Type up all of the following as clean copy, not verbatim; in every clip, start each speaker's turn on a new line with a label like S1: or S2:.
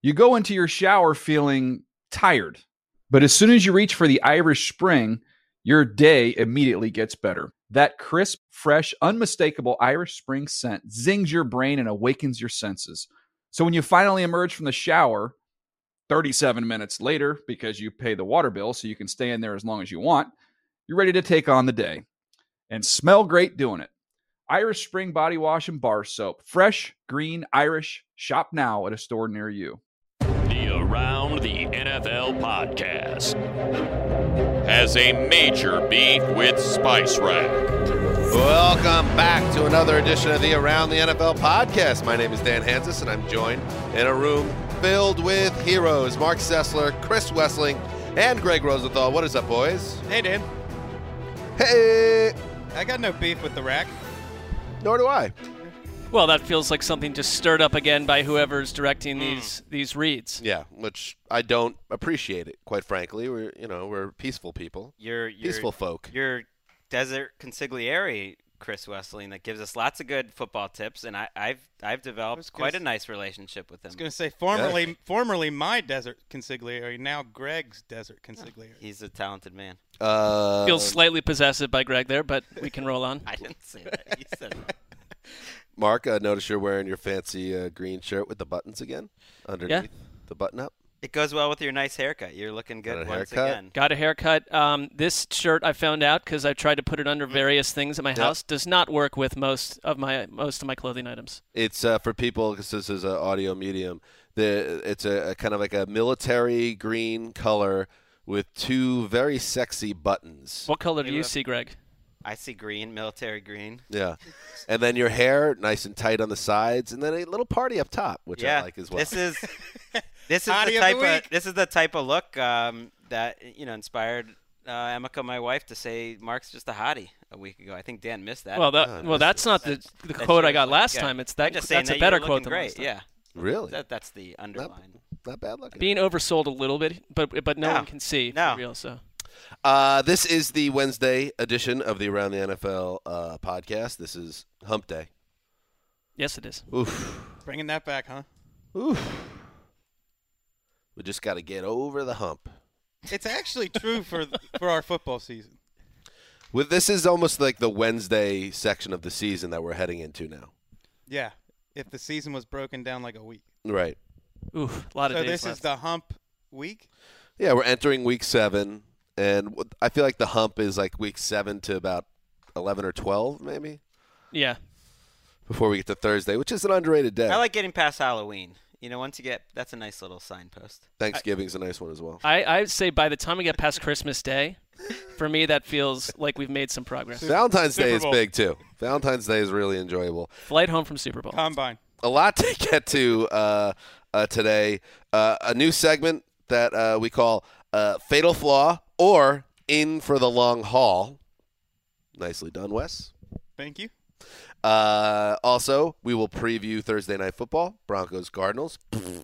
S1: You go into your shower feeling tired, but as soon as you reach for the Irish Spring, your day immediately gets better. That crisp, fresh, unmistakable Irish Spring scent zings your brain and awakens your senses. So when you finally emerge from the shower 37 minutes later, because you pay the water bill so you can stay in there as long as you want, you're ready to take on the day and smell great doing it. Irish Spring Body Wash and Bar Soap. Fresh, green, Irish. Shop now at a store near you.
S2: The Around the NFL podcast has a major beef with Spice Rack.
S3: Welcome back to another edition of the Around the NFL podcast. My name is Dan Hansis, and I'm joined in a room filled with heroes. Mark Sessler, Chris Wessling, and Greg Rosenthal. What is up, boys?
S4: Hey, Dan.
S3: Hey!
S4: I got no beef with the rack.
S3: Nor do I.
S5: Well, that feels like something just stirred up again by whoever's directing these reads.
S3: Yeah, which I don't appreciate it, quite frankly. We're peaceful people. Peaceful folk.
S6: You're Desert Consigliere, Chris Wessling, that gives us lots of good football tips, and I've developed quite a nice relationship with him.
S4: I was going to say, formerly my Desert Consigliere, now Greg's Desert Consigliere.
S6: He's a talented man.
S5: Feels slightly possessive by Greg there, but we can roll on.
S6: I didn't say that. He said that.
S3: Mark, I notice you're wearing your fancy green shirt with the buttons again underneath the button-up.
S6: It goes well with your nice haircut. You're looking good once again.
S5: Got a haircut. This shirt I found out because I tried to put it under various things at my house. Does not work with most of my clothing items.
S3: It's for people, because this is an audio medium. It's a kind of like a military green color with two very sexy buttons.
S5: What color do you see, Greg?
S6: I see green, military green.
S3: Yeah. And then your hair nice and tight on the sides, and then a little party up top, which I like as well.
S6: This is the type of look that inspired Emeka, my wife, to say Mark's just a hottie a week ago. I think Dan missed that.
S5: Well, that's not the quote I got last time. It's that. That's a better quote than
S6: great.
S5: last time.
S6: Yeah.
S3: Really?
S6: That's the underline.
S3: Not bad looking.
S5: Being oversold a little bit, but no one can see for real. So.
S3: This is the Wednesday edition of the Around the NFL podcast. This is Hump Day.
S5: Yes, it is.
S3: Oof.
S4: Bringing that back, huh?
S3: Oof. We just got to get over the hump.
S4: It's actually true for our football season.
S3: This is almost like the Wednesday section of the season that we're heading into now.
S4: Yeah, if the season was broken down like a week.
S3: Right.
S5: Oof, a lot of days
S4: So this
S5: left.
S4: is the hump week?
S3: Yeah, we're entering week 7, and I feel like the hump is like week 7 to about 11 or 12 maybe.
S5: Yeah.
S3: Before we get to Thursday, which is an underrated day.
S6: I like getting past Halloween. Once you get – that's a nice little signpost.
S3: Thanksgiving's a nice one as well.
S5: I'd say by the time we get past Christmas Day, for me that feels like we've made some progress.
S3: Valentine's Day is
S4: Bowl.
S3: big too. Valentine's Day is really enjoyable.
S5: Flight home from Super Bowl.
S4: Combine.
S3: A lot to get to today. A new segment that we call Fatal Flaw or In for the Long Haul. Nicely done, Wes.
S4: Thank you.
S3: Also, we will preview Thursday Night Football, Broncos-Cardinals.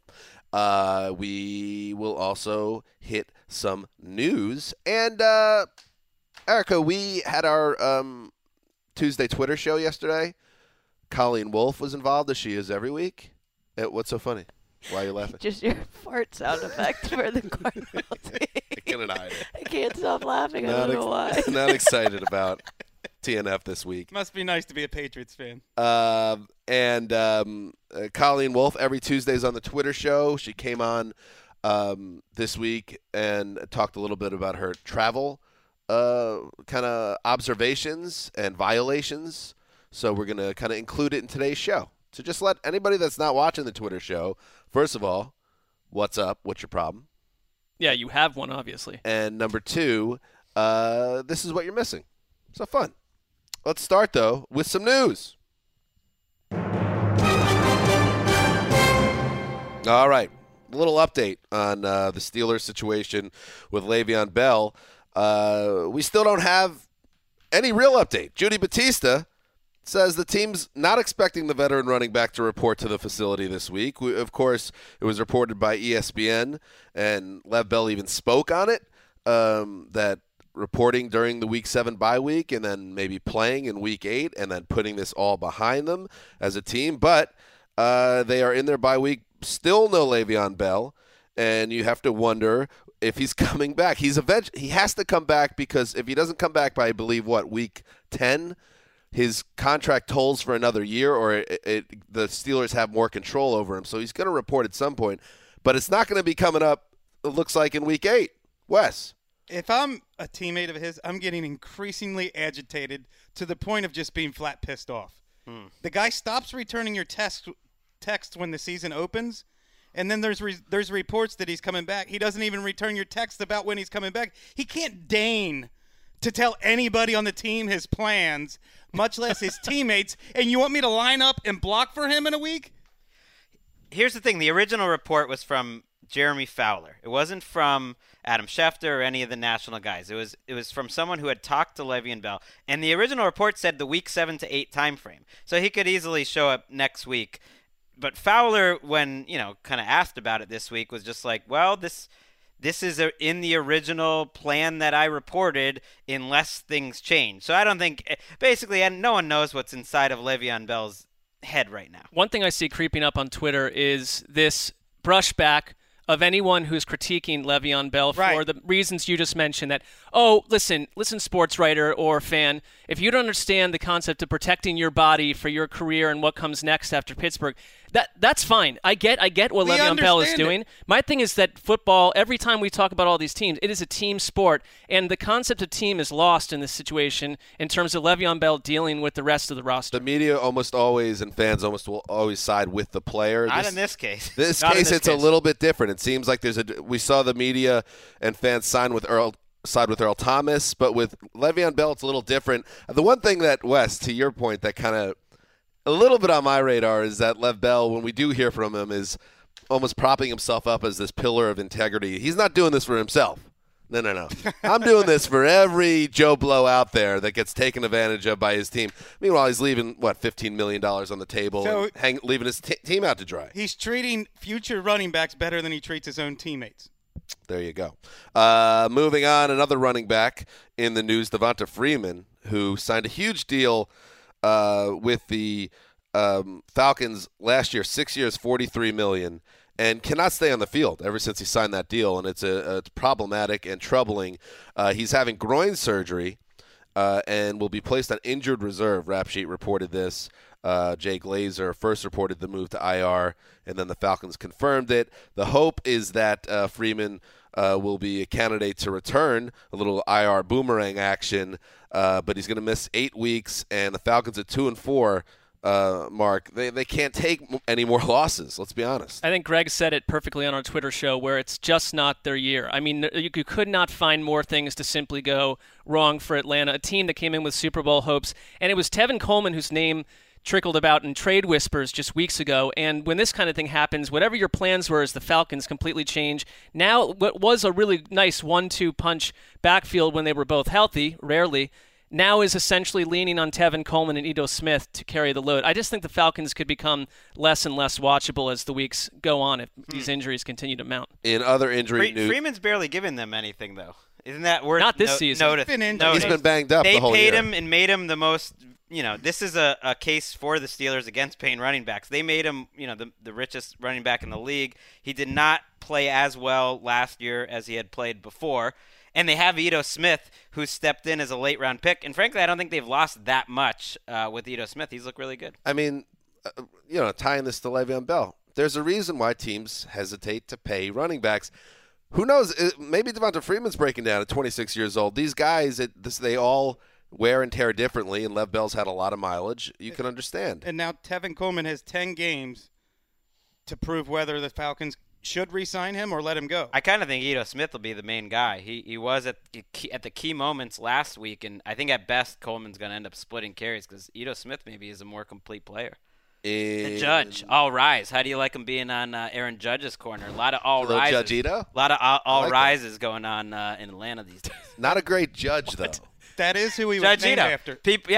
S3: We will also hit some news. And, Erica, we had our Tuesday Twitter show yesterday. Colleen Wolfe was involved, as she is every week. What's so funny? Why are you laughing?
S7: Just your fart sound effect for the Cardinals.
S3: I couldn't hide it.
S7: I can't stop laughing. I don't know why.
S3: Not excited about TNF this week.
S4: Must be nice to be a Patriots fan.
S3: Colleen Wolfe every Tuesday's on the Twitter show. She came on this week and talked a little bit about her travel kind of observations and violations. So we're going to kind of include it in today's show. So just let anybody that's not watching the Twitter show, first of all, what's up? What's your problem?
S5: Yeah, you have one, obviously.
S3: And number 2, this is what you're missing. So fun. Let's start, though, with some news. All right. A little update on the Steelers situation with Le'Veon Bell. We still don't have any real update. Judy Batista says the team's not expecting the veteran running back to report to the facility this week. Of course, it was reported by ESPN, and Lev Bell even spoke on it, that reporting during the Week 7 bye week and then maybe playing in Week 8 and then putting this all behind them as a team. But they are in their bye week still no Le'Veon Bell, and you have to wonder if he's coming back. He has to come back, because if he doesn't come back by, I believe, week 10, his contract tolls for another year, or the Steelers have more control over him. So he's going to report at some point, but it's not going to be coming up, it looks like, in week 8. Wes?
S4: If I'm a teammate of his, I'm getting increasingly agitated to the point of just being flat pissed off. The guy stops returning your text when the season opens, and then there's reports that he's coming back. He doesn't even return your text about when he's coming back. He can't deign to tell anybody on the team his plans, much less his teammates, and you want me to line up and block for him in a week?
S6: Here's the thing. The original report was from Jeremy Fowler. It wasn't from Adam Schefter or any of the national guys. It was from someone who had talked to Le'Veon Bell. And the original report said the week 7 to 8 time frame. So he could easily show up next week. But Fowler, when, kind of asked about it this week, was just like, well, this is in the original plan that I reported unless things change. So I don't think – basically, no one knows what's inside of Le'Veon Bell's head right now.
S5: One thing I see creeping up on Twitter is this brushback of anyone who's critiquing Le'Veon Bell for the reasons you just mentioned, that, listen, sports writer or fan, if you don't understand the concept of protecting your body for your career and what comes next after Pittsburgh, that's fine. I get what Le'Veon Bell is doing. My thing is that football, every time we talk about all these teams, it is a team sport, and the concept of team is lost in this situation in terms of Le'Veon Bell dealing with the rest of the roster.
S3: The media almost always, and fans almost will always side with the player.
S6: Not in this case.
S3: This case, it's a little bit different. It seems like we saw the media and fans side with Earl Thomas, but with Le'Veon Bell, it's a little different. The one thing that, Wes, to your point, that kind of a little bit on my radar is that Lev Bell, when we do hear from him, is almost propping himself up as this pillar of integrity. He's not doing this for himself. No. I'm doing this for every Joe Blow out there that gets taken advantage of by his team. Meanwhile, he's leaving, $15 million on the table, and leaving his team out to dry.
S4: He's treating future running backs better than he treats his own teammates.
S3: There you go. Moving on, another running back in the news, Devonta Freeman, who signed a huge deal with the Falcons last year, 6 years, $43 million, and cannot stay on the field ever since he signed that deal, and it's problematic and troubling. He's having groin surgery and will be placed on injured reserve. Rap Sheet reported this. Jay Glazer first reported the move to IR, and then the Falcons confirmed it. The hope is that Freeman will be a candidate to return, a little IR boomerang action, but he's going to miss 8 weeks, and the Falcons at 2-4. Mark, they can't take any more losses, let's be honest.
S5: I think Greg said it perfectly on our Twitter show, where it's just not their year. I mean, you could not find more things to simply go wrong for Atlanta, a team that came in with Super Bowl hopes, and it was Tevin Coleman whose name trickled about in trade whispers just weeks ago, and when this kind of thing happens, whatever your plans were as the Falcons completely change. Now, what was a really nice 1-2 punch backfield when they were both healthy, rarely, now is essentially leaning on Tevin Coleman and Ito Smith to carry the load. I just think the Falcons could become less and less watchable as the weeks go on if these injuries continue to mount.
S3: In other injury news,
S6: Freeman's barely given them anything, though. Isn't that worth
S5: Not this season.
S3: He's been banged up the whole year.
S6: They paid him and made him the most, this is a case for the Steelers against paying running backs. They made him, the richest running back in the league. He did not play as well last year as he had played before. And they have Ito Smith, who stepped in as a late-round pick. And frankly, I don't think they've lost that much with Ito Smith. He's looked really good.
S3: I mean, tying this to Le'Veon Bell, there's a reason why teams hesitate to pay running backs. Who knows? Maybe Devonta Freeman's breaking down at 26 years old. These guys, they all wear and tear differently, and Lev Bell's had a lot of mileage. You can understand.
S4: And now Tevin Coleman has 10 games to prove whether the Falcons should re-sign him or let him go.
S6: I kind of think Ito Smith will be the main guy. He was at the key moments last week, and I think at best Coleman's going to end up splitting carries because Ito Smith maybe is a more complete player. The Judge, all rise. How do you like him being on Aaron Judge's corner? A lot of all rises.
S3: Judge Ito?
S6: A lot of all rises going on in Atlanta these days.
S3: Not a great judge, though.
S4: That is who he was named after.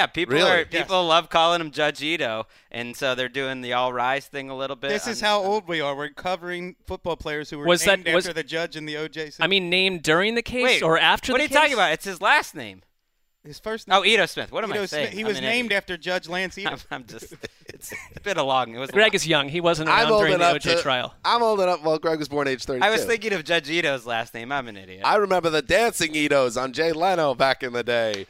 S6: People love calling him Judge Ito, and so they're doing the all rise thing a little bit.
S4: This is how old we are. We're covering football players who were named after the judge in the O.J. Simpson.
S5: I mean, named during the case or after the case?
S6: What are you talking about? It's his last name.
S4: His first name.
S6: Oh, Ito Smith. What am I saying?
S4: He was named after Judge Lance Ito.
S6: It's been a long. It was.
S5: Greg is young. He wasn't
S3: I'm
S5: around
S3: old
S5: during the
S3: enough
S5: OJ
S3: to-
S5: trial.
S3: I'm old enough. Well, Greg was born age 32.
S6: I was thinking of Judge Ito's last name. I'm an idiot.
S3: I remember the dancing Itos on Jay Leno back in the day.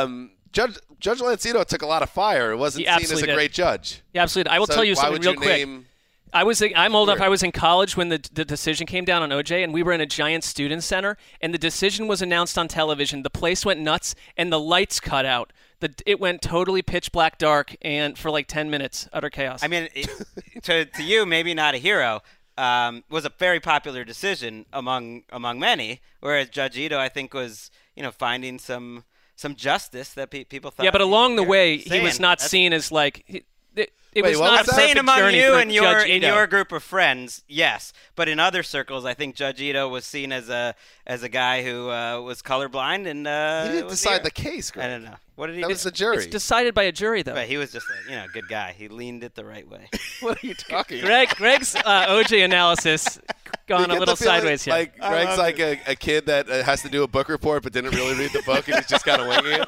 S3: Judge Lance Ito took a lot of fire. It wasn't
S5: He
S3: seen as
S5: absolutely
S3: a
S5: did.
S3: great judge.
S5: Yeah, absolutely. I will
S3: So
S5: tell you
S3: why
S5: something
S3: would
S5: real
S3: you
S5: quick.
S3: name-
S5: I'm old enough.
S3: Sure.
S5: I was in college when the decision came down on OJ, and we were in a giant student center, and the decision was announced on television. The place went nuts, and the lights cut out. It went totally pitch black dark, and for like 10 minutes, utter chaos.
S6: I mean, to you, maybe not a hero. Was a very popular decision among many, whereas Judge Ito, I think, was finding some justice that people thought.
S5: yeah, but along the way, he
S6: saying.
S5: was not
S6: That's-
S5: seen as like. It
S3: Wait,
S5: was
S3: what
S5: not
S3: was
S6: I'm
S5: a
S3: that?
S6: saying
S5: perfect
S6: among
S5: journey
S6: you
S5: for
S6: and
S5: Judge
S6: in
S5: Ito.
S6: your group of friends, yes. But in other circles, I think Judge Ito was seen as a guy who was colorblind and
S3: He didn't
S6: was
S3: decide
S6: here.
S3: the case, Greg.
S6: I don't know. What did he
S3: That
S6: do?
S3: was the jury.
S5: It's decided by a jury, though.
S6: But he was just a good guy. He leaned it the right way.
S3: What are you talking about?
S5: Greg's OJ analysis gone
S3: You
S5: a
S3: get
S5: little
S3: the feeling
S5: sideways here.
S3: Like Greg's like a kid that has to do a book report but didn't really read the book and he's just kind of winging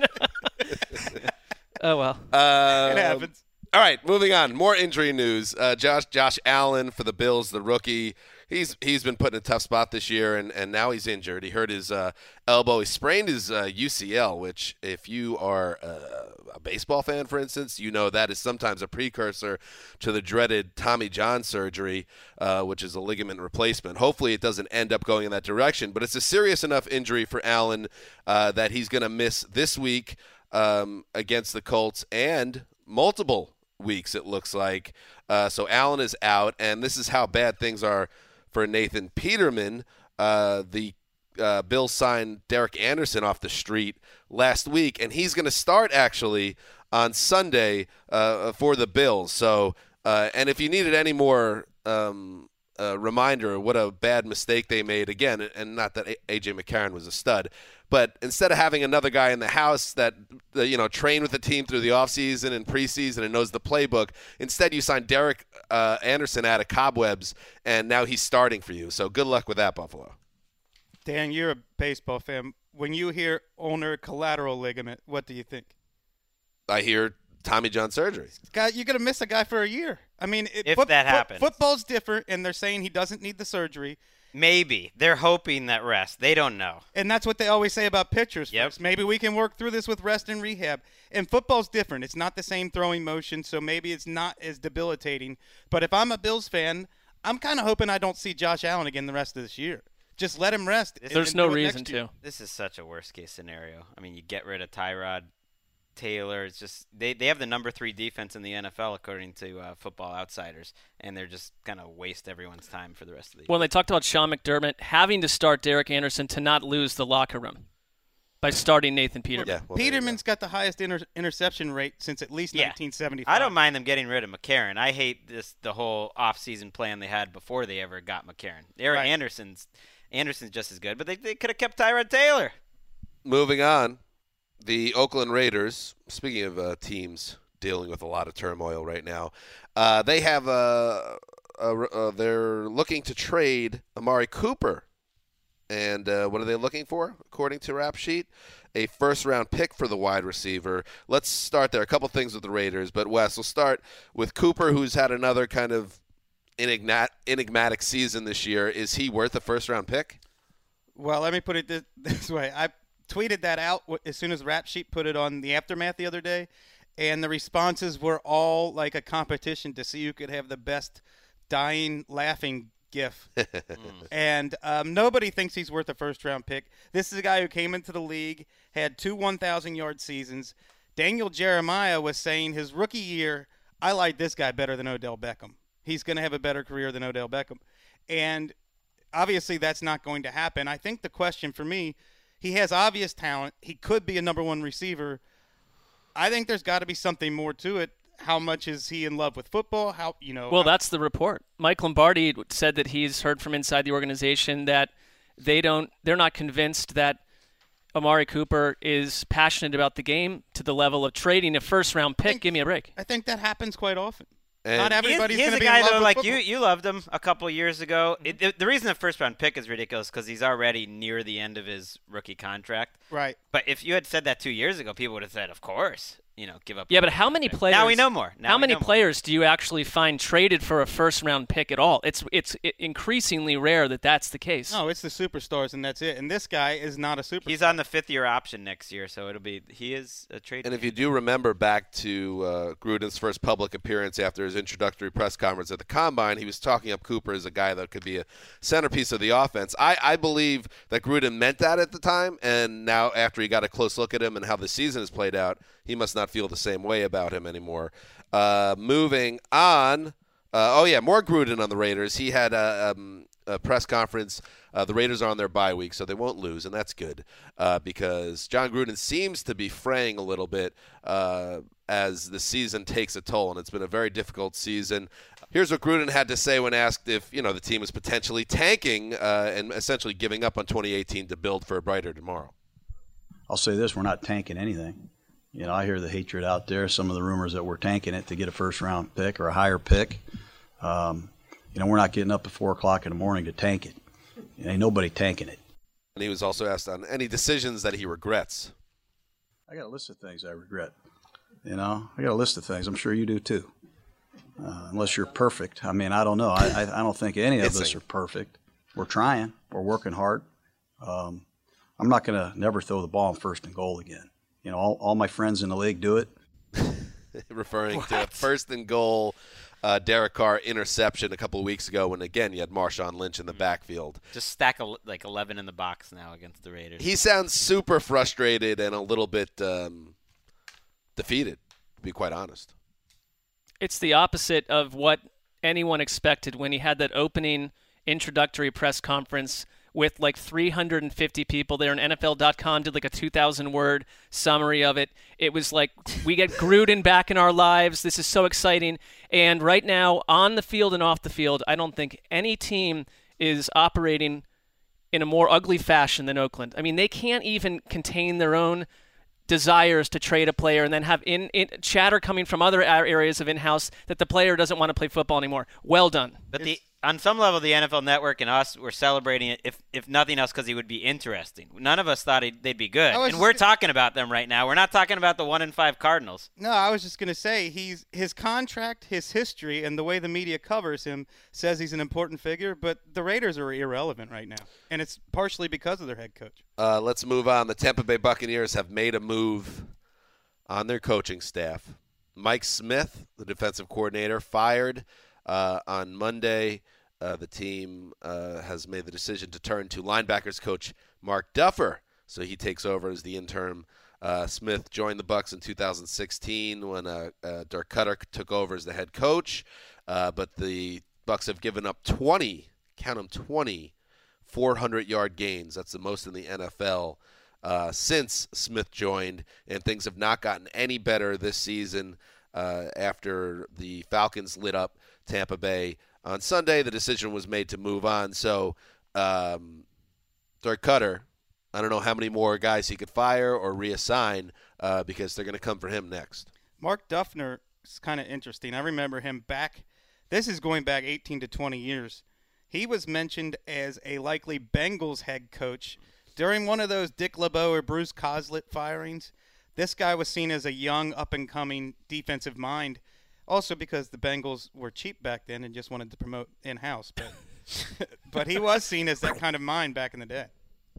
S3: it.
S5: Oh well.
S4: It happens.
S3: All right, moving on. More injury news. Josh Allen for the Bills, the rookie. He's been put in a tough spot this year, and now he's injured. He hurt his elbow. He sprained his UCL, which if you are a baseball fan, for instance, you know that is sometimes a precursor to the dreaded Tommy John surgery, which is a ligament replacement. Hopefully it doesn't end up going in that direction, but it's a serious enough injury for Allen that he's going to miss this week against the Colts and multiple weeks, it looks like. So Allen is out, and this is how bad things are for Nathan Peterman. The Bills signed Derek Anderson off the street last week, and he's going to start actually on Sunday for the Bills. So, and if you needed any more reminder of what a bad mistake they made, again, and not that A.J. McCarron was a stud, but instead of having another guy in the house that trained with the team through the offseason and preseason and knows the playbook, instead you signed Derek Anderson out of cobwebs, and now he's starting for you. So good luck with that, Buffalo.
S4: Dan, you're a baseball fan. When you hear ulnar collateral ligament, what do you think?
S3: I hear Tommy John surgery.
S4: God, you're going to miss a guy for a year. I mean,
S6: If that happens.
S4: Football's different, and they're saying he doesn't need the surgery.
S6: Maybe. They're hoping that rest. They don't know.
S4: And that's what they always say about pitchers.
S6: Yep.
S4: First. Maybe we can work through this with rest and rehab. And football's different. It's not the same throwing motion, so maybe it's not as debilitating. But if I'm a Bills fan, I'm kind of hoping I don't see Josh Allen again the rest of this year. Just let him rest. and
S5: There's
S4: then
S5: no
S4: do it
S5: reason
S4: next year.
S5: to.
S6: This is such a worst-case scenario. I mean, you get rid of Tyrod Taylor. It's just they have the number 3 defense in the NFL according to Football Outsiders, and they're just gonna waste everyone's time for the rest of the year.
S5: When they talked about Sean McDermott having to start Derek Anderson to not lose the locker room by starting Nathan Peterman.
S3: Yeah, well, there you go.
S4: Peterman's got the highest interception rate since at least 1975.
S6: I don't mind them getting rid of McCarron. I hate the whole off-season plan they had before they ever got McCarron.
S4: Right.
S6: Anderson's just as good, but they could have kept Tyrod Taylor.
S3: Moving on, the Oakland Raiders, speaking of teams dealing with a lot of turmoil right now, they have they're looking to trade Amari Cooper. And what are they looking for, according to Rap Sheet? A first-round pick for the wide receiver. Let's start there. A couple things with the Raiders, but Wes, we'll start with Cooper, who's had another kind of enigmatic season this year. Is he worth a first-round pick?
S4: Well, let me put it this way. I tweeted that out as soon as Rap Sheet put it on the Aftermath the other day, and the responses were all like a competition to see who could have the best dying laughing gif. And nobody thinks he's worth a first-round pick. This is a guy who came into the league, had 2 1,000-yard seasons. Daniel Jeremiah was saying his rookie year, I like this guy better than Odell Beckham. He's going to have a better career than Odell Beckham. And obviously that's not going to happen. I think the question for me, he has obvious talent. He could be a number 1 receiver. I think there's got to be something more to it. How much is he in love with football?
S5: Well, that's the report. Mike Lombardi said that he's heard from inside the organization that they're not convinced that Amari Cooper is passionate about the game to the level of trading a first-round pick. Give me a break.
S4: I think that happens quite often.
S3: And
S4: Not everybody's
S6: He's
S4: going to
S6: a
S4: be
S6: guy
S4: in love
S6: though,
S4: with
S6: like
S4: football.
S6: you loved him a couple years ago. The reason the first-round pick is ridiculous because he's already near the end of his rookie contract.
S4: Right.
S6: But if you had said that 2 years ago, people would have said, of course. give up.
S5: Yeah, but how many players?
S6: Now we know more.
S5: How many players do you actually find traded for a first-round pick at all? It's increasingly rare that that's the case.
S4: No, it's the superstars, and that's it. And this guy is not a superstar.
S6: He's on the 5th-year option next year, so he is a trade.
S3: And if you do remember back to Gruden's first public appearance after his introductory press conference at the Combine, he was talking up Cooper as a guy that could be a centerpiece of the offense. I believe that Gruden meant that at the time, and now after he got a close look at him and how the season has played out, he must not feel the same way about him anymore. Moving on. More Gruden on the Raiders. He had a press conference. The Raiders are on their bye week, so they won't lose, and that's good because John Gruden seems to be fraying a little bit as the season takes a toll, and it's been a very difficult season. Here's what Gruden had to say when asked if the team is potentially tanking and essentially giving up on 2018 to build for a brighter tomorrow.
S8: I'll say this, we're not tanking anything. I hear the hatred out there, some of the rumors that we're tanking it to get a first-round pick or a higher pick. We're not getting up at 4 o'clock in the morning to tank it. Ain't nobody tanking it.
S3: And he was also asked on any decisions that he regrets.
S8: I got a list of things I regret. I got a list of things. I'm sure you do too. Unless you're perfect. I don't know. I don't think any of us are perfect. We're trying. We're working hard. I'm not going to never throw the ball in first and goal again. All my friends in the league do it.
S3: Referring to first and goal Derek Carr interception a couple of weeks ago when, again, you had Marshawn Lynch in the backfield.
S6: Just stack 11 in the box now against the Raiders.
S3: He sounds super frustrated and a little bit defeated, to be quite honest.
S5: It's the opposite of what anyone expected when he had that opening introductory press conference with 350 people there, and NFL.com did a 2,000-word summary of it. It was like, we get Gruden back in our lives. This is so exciting. And right now, on the field and off the field, I don't think any team is operating in a more ugly fashion than Oakland. They can't even contain their own desires to trade a player and then have in chatter coming from other areas of in-house that the player doesn't want to play football anymore. Well done.
S6: But on some level, the NFL Network and us were celebrating it, if nothing else, because he would be interesting. None of us thought they'd be good. And we're talking about them right now. We're not talking about the 1-5 Cardinals.
S4: No, I was just going to say his contract, his history, and the way the media covers him says he's an important figure, but the Raiders are irrelevant right now, and it's partially because of their head coach.
S3: Let's move on. The Tampa Bay Buccaneers have made a move on their coaching staff. Mike Smith, the defensive coordinator, fired on Monday. The team has made the decision to turn to linebackers coach Mark Duffer, so he takes over as the interim. Smith joined the Bucs in 2016 when Dirk Cutter took over as the head coach, but the Bucs have given up 20 400-yard gains. That's the most in the NFL since Smith joined, and things have not gotten any better this season after the Falcons lit up Tampa Bay. On Sunday, the decision was made to move on. So, Dirk Cutter, I don't know how many more guys he could fire or reassign because they're going to come for him next.
S4: Mark Duffner is kind of interesting. I remember him back. This is going back 18 to 20 years. He was mentioned as a likely Bengals head coach during one of those Dick LeBeau or Bruce Coslet firings. This guy was seen as a young, up-and-coming defensive mind. Also because the Bengals were cheap back then and just wanted to promote in-house. But he was seen as that kind of mind back in the day.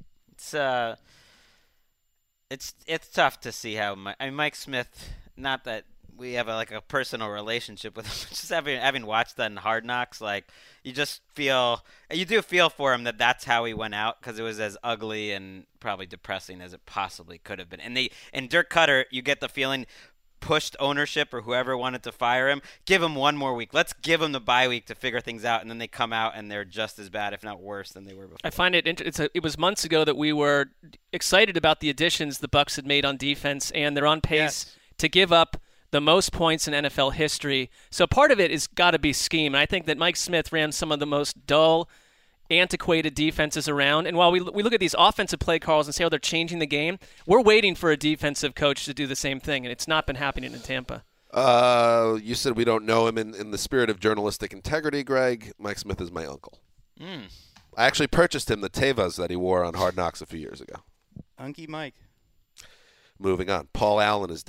S6: It's tough to see how Mike Smith, not that we have a personal relationship with him, just having watched that in Hard Knocks, you do feel for him that's how he went out because it was as ugly and probably depressing as it possibly could have been. And Dirk Cutter, you get the feeling, pushed ownership or whoever wanted to fire him, give him one more week. Let's give him the bye week to figure things out, and then they come out and they're just as bad, if not worse, than they were before.
S5: I find it was months ago that we were excited about the additions the Bucs had made on defense, and they're on pace to give up the most points in NFL history. So part of it has got to be scheme, and I think that Mike Smith ran some of the most dull, antiquated defenses around. And while we look at these offensive play calls and say, they're changing the game, we're waiting for a defensive coach to do the same thing, and it's not been happening in Tampa.
S3: You said we don't know him. In the spirit of journalistic integrity, Greg, Mike Smith is my uncle. I actually purchased him the Tevas that he wore on Hard Knocks a few years ago.
S4: Unky Mike.
S3: Moving on. Paul Allen is dead.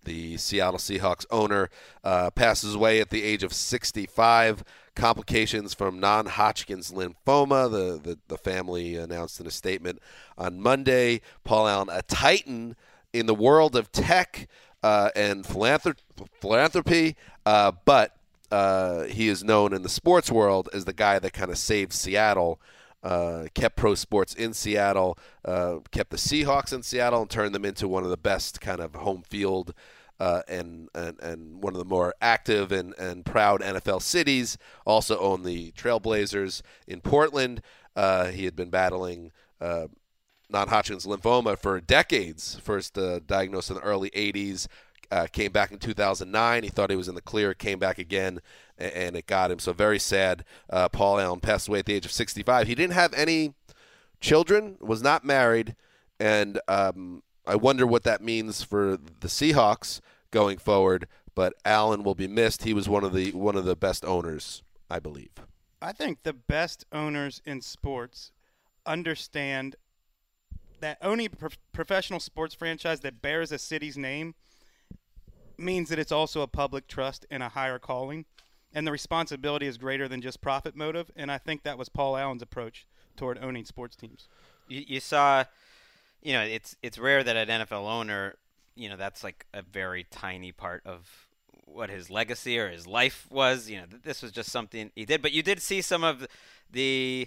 S3: the Seattle Seahawks owner, passes away at the age of 65. Complications from non-Hodgkin's lymphoma. The family announced in a statement on Monday. Paul Allen, a titan in the world of tech and philanthropy, but he is known in the sports world as the guy that kind of saved Seattle, kept pro sports in Seattle, kept the Seahawks in Seattle, and turned them into one of the best kind of home field and one of the more active and proud NFL cities. Also owned the Trailblazers in Portland. He had been battling non-Hodgkin's lymphoma for decades. First diagnosed in the early 80s. Came back in 2009. He thought he was in the clear. Came back again, and it got him. So very sad. Paul Allen passed away at the age of 65. He didn't have any children, was not married, and I wonder what that means for the Seahawks going forward. But Allen will be missed. He was one of the best owners, I believe.
S4: I think the best owners in sports understand that owning a professional sports franchise that bears a city's name means that it's also a public trust and a higher calling, and the responsibility is greater than just profit motive. And I think that was Paul Allen's approach toward owning sports teams.
S6: You saw, it's rare that an NFL owner, that's like a very tiny part of what his legacy or his life was. This was just something he did. But you did see some of the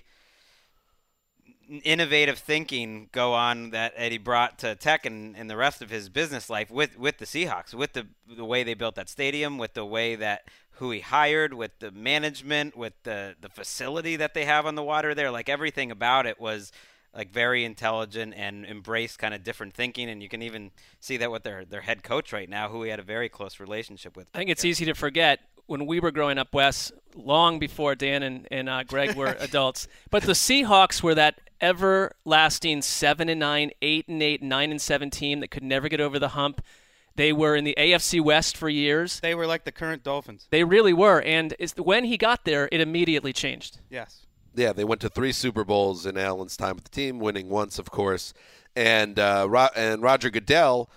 S6: innovative thinking go on that Eddie brought to tech and the rest of his business life with the Seahawks, with the way they built that stadium, with the way that who he hired, with the management, with the facility that they have on the water there. Like everything about it was like very intelligent and embraced kind of different thinking. And you can even see that with their head coach right now, who he had a very close relationship with.
S5: I think it's easy to forget when we were growing up, Wes, long before Dan and Greg were adults. But the Seahawks were that everlasting 7-9, 8-8, 9-7 team that could never get over the hump. They were in the AFC West for years.
S4: They were like the current Dolphins.
S5: They really were. And when he got there, it immediately changed.
S4: Yes.
S3: Yeah, they went to 3 Super Bowls in Allen's time with the team, winning once, of course. And Roger Goodell,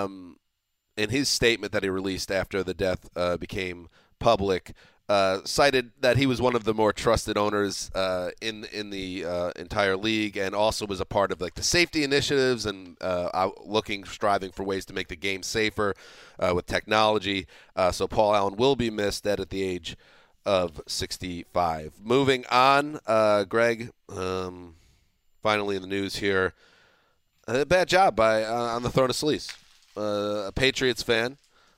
S3: in his statement that he released after the death became public, cited that he was one of the more trusted owners in the entire league, and also was a part of like the safety initiatives and striving for ways to make the game safer with technology. So Paul Allen will be missed at the age of 65. Moving on, Greg, finally in the news here. A bad job on the throwing of sleaze. A Patriots fan,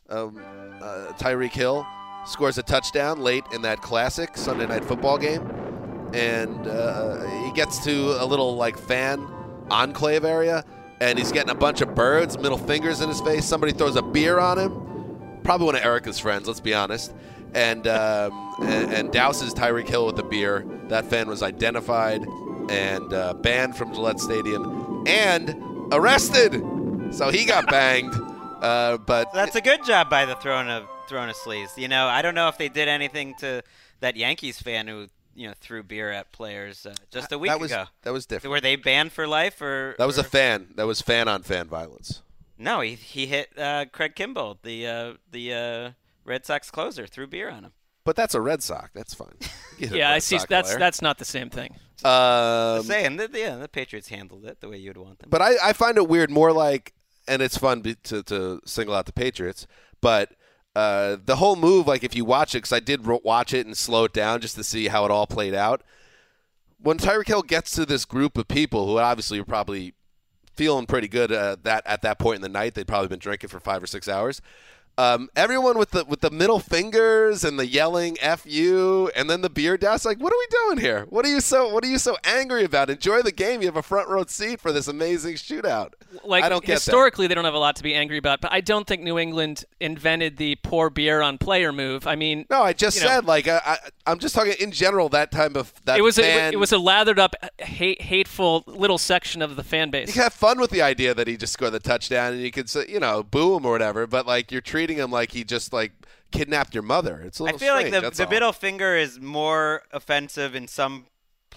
S3: Tyreek Hill, scores a touchdown late in that classic Sunday Night Football game, and he gets to a little like fan enclave area, and he's getting a bunch of birds, middle fingers in his face. Somebody throws a beer on him, probably one of Erica's friends, let's be honest, and douses Tyreek Hill with the beer. That fan was identified and banned from Gillette Stadium and arrested. So he got banged. But
S6: that's a good job by the throwing of sleaze. I don't know if they did anything to that Yankees fan who threw beer at players just a week ago.
S3: That was different.
S6: Were they banned for life, or
S3: that was a fan? That was fan on fan violence.
S6: No, he hit Craig Kimbrell, the Red Sox closer, threw beer on him.
S3: But that's a Red Sox. That's fine.
S5: Yeah, I see. That's not the same thing.
S6: Saying the Patriots handled it the way you'd want them.
S3: But I find it weird, more like, and it's fun to single out the Patriots, but the whole move, like if you watch it, because I did watch it and slow it down just to see how it all played out. When Tyreek Hill gets to this group of people who obviously are probably feeling pretty good at that point in the night, they'd probably been drinking for 5 or 6 hours. Everyone with the middle fingers and the yelling "F you" and then the beer douse, like, what are we doing here? What are you so angry about? Enjoy the game. You have a front row seat for this amazing shootout.
S5: Like,
S3: I don't get
S5: historically, they don't have a lot to be angry about, but I don't think New England invented the pour beer on player move. I mean,
S3: no, I just said like I'm just talking in general. That time of that
S5: it was
S3: fan,
S5: a lathered up, hateful little section of the fan base.
S3: You can have fun with the idea that he just scored the touchdown, and you could say, boo him or whatever. But like you're treating him like he just like kidnapped your mother. It's a little
S6: I feel
S3: strange,
S6: like the middle finger is more offensive in some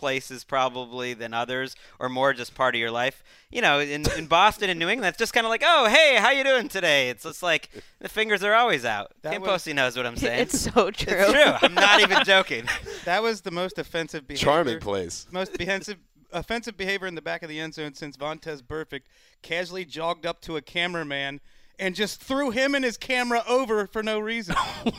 S6: places probably than others, or more just part of your life. You know, in Boston and New England, it's just kind of like, oh, hey, how you doing today? It's just like the fingers are always out. Kim Posey knows what I'm saying.
S7: It's so true.
S6: It's true. I'm not even joking.
S4: That was the most offensive behavior.
S3: Charming place.
S4: Most offensive behavior in the back of the end zone since Vontaze Burfict casually jogged up to a cameraman and just threw him and his camera over for no reason.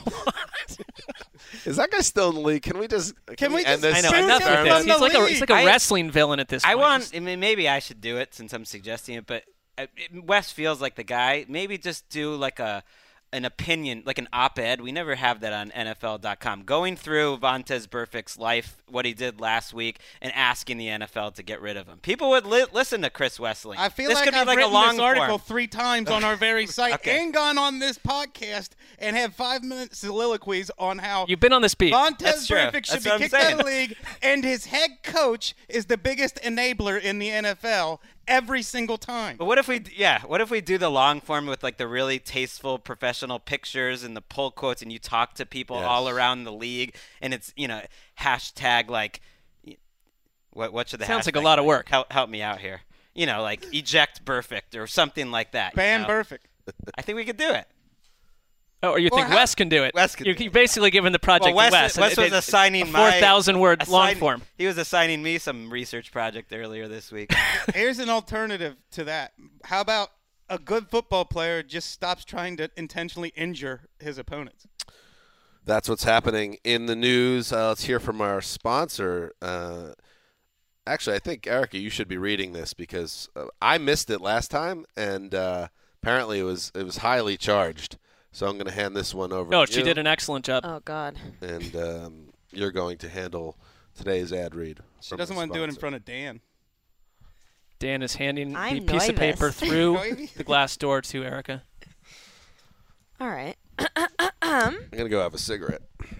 S3: Is that guy still in the league? Can we end this?
S5: I know,
S4: Shoot
S5: enough
S4: him
S5: with this.
S4: from
S5: He's
S4: the
S5: like a
S4: league.
S5: wrestling villain at this point.
S6: I mean, maybe I should do it since I'm suggesting it, but Wes feels like the guy. Maybe just do like an opinion, like an op-ed. We never have that on NFL.com. Going through Vontaze Burfict's life, what he did last week, and asking the NFL to get rid of him. People would listen to Chris Wessling.
S4: I feel
S6: this
S4: like
S6: could be
S4: I've
S6: like
S4: written
S6: a long
S4: this article
S6: form.
S4: 3 times on our very site
S6: Okay.
S4: and gone on this podcast and have 5-minute soliloquies on how
S5: You've been on this beat.
S4: Vontaze
S6: That's true.
S4: Burfict should
S6: That's
S4: be
S6: what I'm
S4: kicked out of the
S6: saying.
S4: league, and his head coach is the biggest enabler in the NFL every single time.
S6: But what if we do the long form with like the really tasteful professional pictures and the pull quotes, and you talk to people
S3: Yes.
S6: all around the league, and it's hashtag like what should the
S5: Sounds like a
S6: hashtag
S5: lot of
S6: be?
S5: work.
S6: Help me out here. Like eject Burfict or something like that.
S4: Ban Burfict.
S6: I think we could do it.
S5: Oh, or you think
S4: how-
S5: Wes can do it?
S6: Wes can
S5: You're
S6: do it.
S5: basically giving the project
S6: Well,
S5: to Wes.
S6: Wes was assigning
S5: a 4,000-word long form.
S6: He was assigning me some research project earlier this week.
S4: Here's an alternative to that. How about a good football player just stops trying to intentionally injure his opponents?
S3: That's what's happening in the news. Let's hear from our sponsor. Actually, I think, Erica, you should be reading this because I missed it last time, and apparently it was highly charged. So I'm going to hand this one over to you.
S5: She did an excellent job.
S7: Oh, God.
S3: And you're going to handle today's ad read.
S4: She doesn't want to do it in front of Dan.
S5: Dan is handing
S7: I'm
S5: the piece of
S7: nervous.
S5: paper through
S4: Nervous.
S5: the glass door to Erica.
S7: All right.
S3: I'm going to go have a cigarette.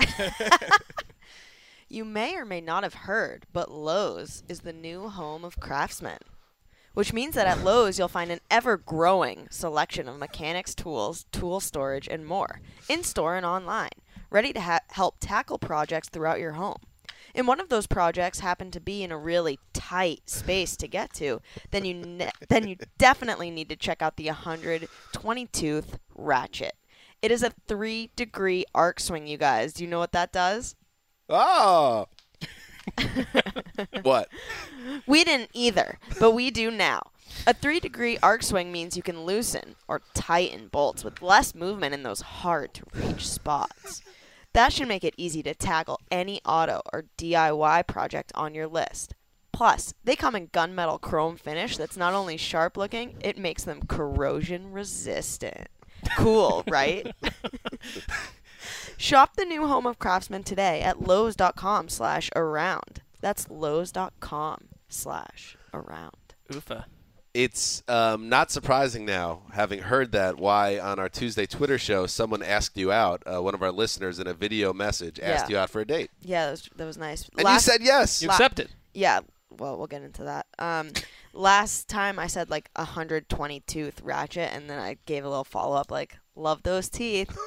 S7: You may or may not have heard, but Lowe's is the new home of craftsmen, which means that at Lowe's you'll find an ever-growing selection of mechanics tools, tool storage, and more, in-store and online, ready to help tackle projects throughout your home. And one of those projects happened to be in a really tight space to get to, then you definitely need to check out the 120-tooth ratchet. It is a 3-degree arc swing, you guys. Do you know what that does?
S3: Oh! What?
S7: We didn't either, but we do now. A 3-degree arc swing means you can loosen or tighten bolts with less movement in those hard-to-reach spots. That should make it easy to tackle any auto or DIY project on your list. Plus, they come in gunmetal chrome finish that's not only sharp-looking, it makes them corrosion-resistant. Cool, right? Shop the new home of craftsmen today at lowes.com/around. That's lowes.com/around.
S5: Oofa.
S3: It's not surprising now, having heard that, why on our Tuesday Twitter show someone asked you out. One of our listeners in a video message asked you out for a date.
S7: Yeah, that was nice.
S3: And you said yes.
S5: You accepted.
S7: Yeah, well, we'll get into that. Last time I said like 120-tooth ratchet, and then I gave a little follow-up like, love those teeth.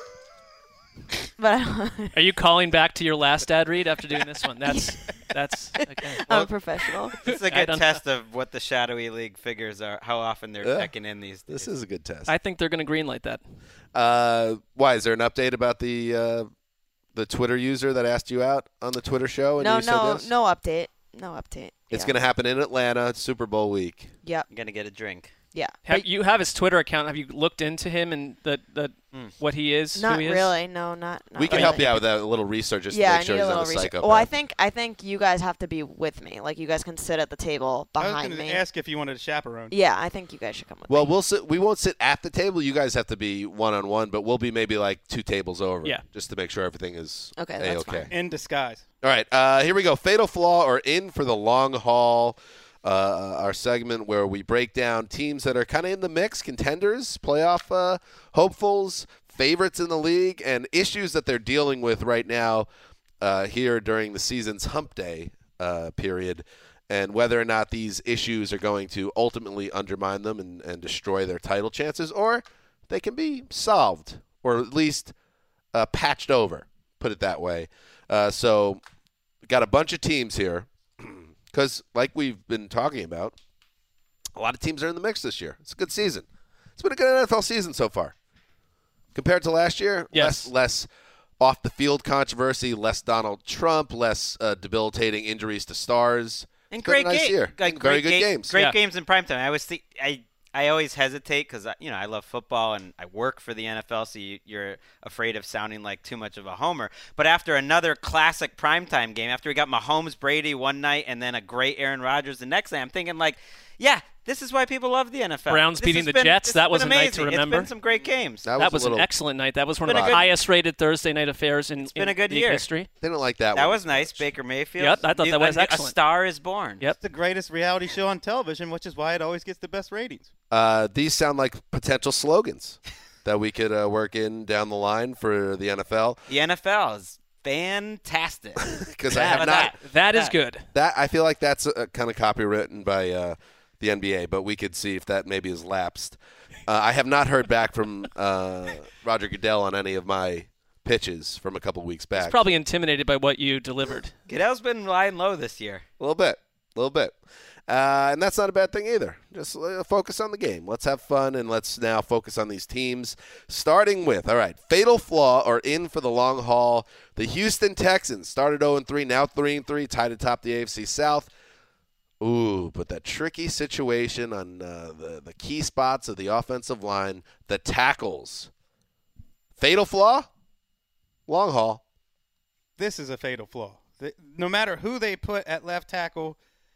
S7: But
S5: Are you calling back to your last ad read after doing this one? That's okay.
S7: I'm a professional.
S6: It's a
S5: I
S6: good
S5: don't-
S6: test of what the shadowy league figures are, how often they're checking in these days.
S3: This is a good test.
S5: I think they're going to greenlight that.
S3: Why? Is there an update about the Twitter user that asked you out on the Twitter show? And
S7: No
S3: you said yes?
S7: no update. No update.
S3: It's
S7: Yeah.
S3: going to happen in Atlanta. It's Super Bowl week.
S7: Yep.
S6: I'm gonna get a drink.
S7: Yeah.
S5: You have his Twitter account. Have you looked into him and what he is?
S7: Not
S5: who he is?
S7: really. No, not
S3: We can
S7: really.
S3: help you out with that, a little research just
S7: Yeah,
S3: to
S7: I
S3: make sure
S7: need
S3: he's
S7: a
S3: not a
S7: little research.
S3: psychopath.
S7: Well, I think you guys have to be with me. Like, you guys can sit at the table
S4: I was
S7: behind
S4: going
S7: me.
S4: to ask if you wanted a chaperone.
S7: Yeah, I think you guys should come with
S3: Well,
S7: me.
S3: we won't sit at the table. You guys have to be one-on-one, but we'll be maybe like 2 tables over.
S5: Yeah.
S3: Just to make sure everything is
S7: Okay, that's
S3: A-okay.
S7: fine.
S4: In disguise.
S3: All right, here we go. Fatal Flaw or In for the Long Haul, our segment where we break down teams that are kind of in the mix, contenders, playoff hopefuls, favorites in the league, and issues that they're dealing with right now here during the season's hump day period, and whether or not these issues are going to ultimately undermine them and destroy their title chances, or they can be solved or at least patched over, put it that way. So got a bunch of teams here Because, like we've been talking about, a lot of teams are in the mix this year. It's a good season. It's been a good NFL season so far. Compared to last year,
S5: Yes.
S3: less off-the-field controversy, less Donald Trump, less debilitating injuries to stars.
S6: And
S3: It's been
S6: great
S3: a nice
S6: game.
S3: year.
S6: Like
S3: Very
S6: great
S3: good
S6: game-
S3: games.
S6: Great
S5: Yeah.
S6: games in primetime. I always hesitate because I love football and I work for the NFL, so you're afraid of sounding like too much of a homer. But after another classic primetime game, after we got Mahomes, Brady one night, and then a great Aaron Rodgers the next night, I'm thinking like, yeah, this is why people love the NFL.
S5: Browns
S6: This
S5: beating
S6: has
S5: the
S6: been-
S5: Jets,
S6: this
S5: that
S6: has
S5: was
S6: been
S5: a night to
S6: amazing.
S5: remember.
S6: It's been some great games.
S5: That was
S3: a little,
S5: an excellent night. That was one of
S6: been
S5: the
S6: a good-
S5: highest-rated Thursday night affairs in
S6: been a good
S5: league
S6: year.
S5: history.
S3: They didn't like that
S6: That
S3: one
S6: was
S3: as
S6: nice.
S3: much.
S6: Baker Mayfield.
S5: Yep, I thought that was
S6: A
S5: excellent.
S6: star is born.
S5: Yep.
S4: It's the greatest reality show on television, which is why it always gets the best ratings.
S3: These sound like potential slogans that we could work in down the line for the NFL.
S6: The NFL is fantastic.
S3: Because I have
S6: How
S3: not.
S6: about
S5: That is good.
S3: That I feel like that's kind of copywritten by the NBA, but we could see if that maybe has lapsed. I have not heard back from Roger Goodell on any of my pitches from a couple weeks back.
S5: He's probably intimidated by what you delivered.
S6: Goodell's been lying low this year.
S3: A little bit. And that's not a bad thing either. Just focus on the game. Let's have fun, and let's now focus on these teams. Starting with, all right, fatal flaw or in for the long haul. The Houston Texans started 0-3, now 3-3, tied atop the AFC South. Ooh, but that tricky situation on the key spots of the offensive line, the tackles. Fatal flaw? Long haul.
S4: This is a fatal flaw. No matter who they put at left tackle,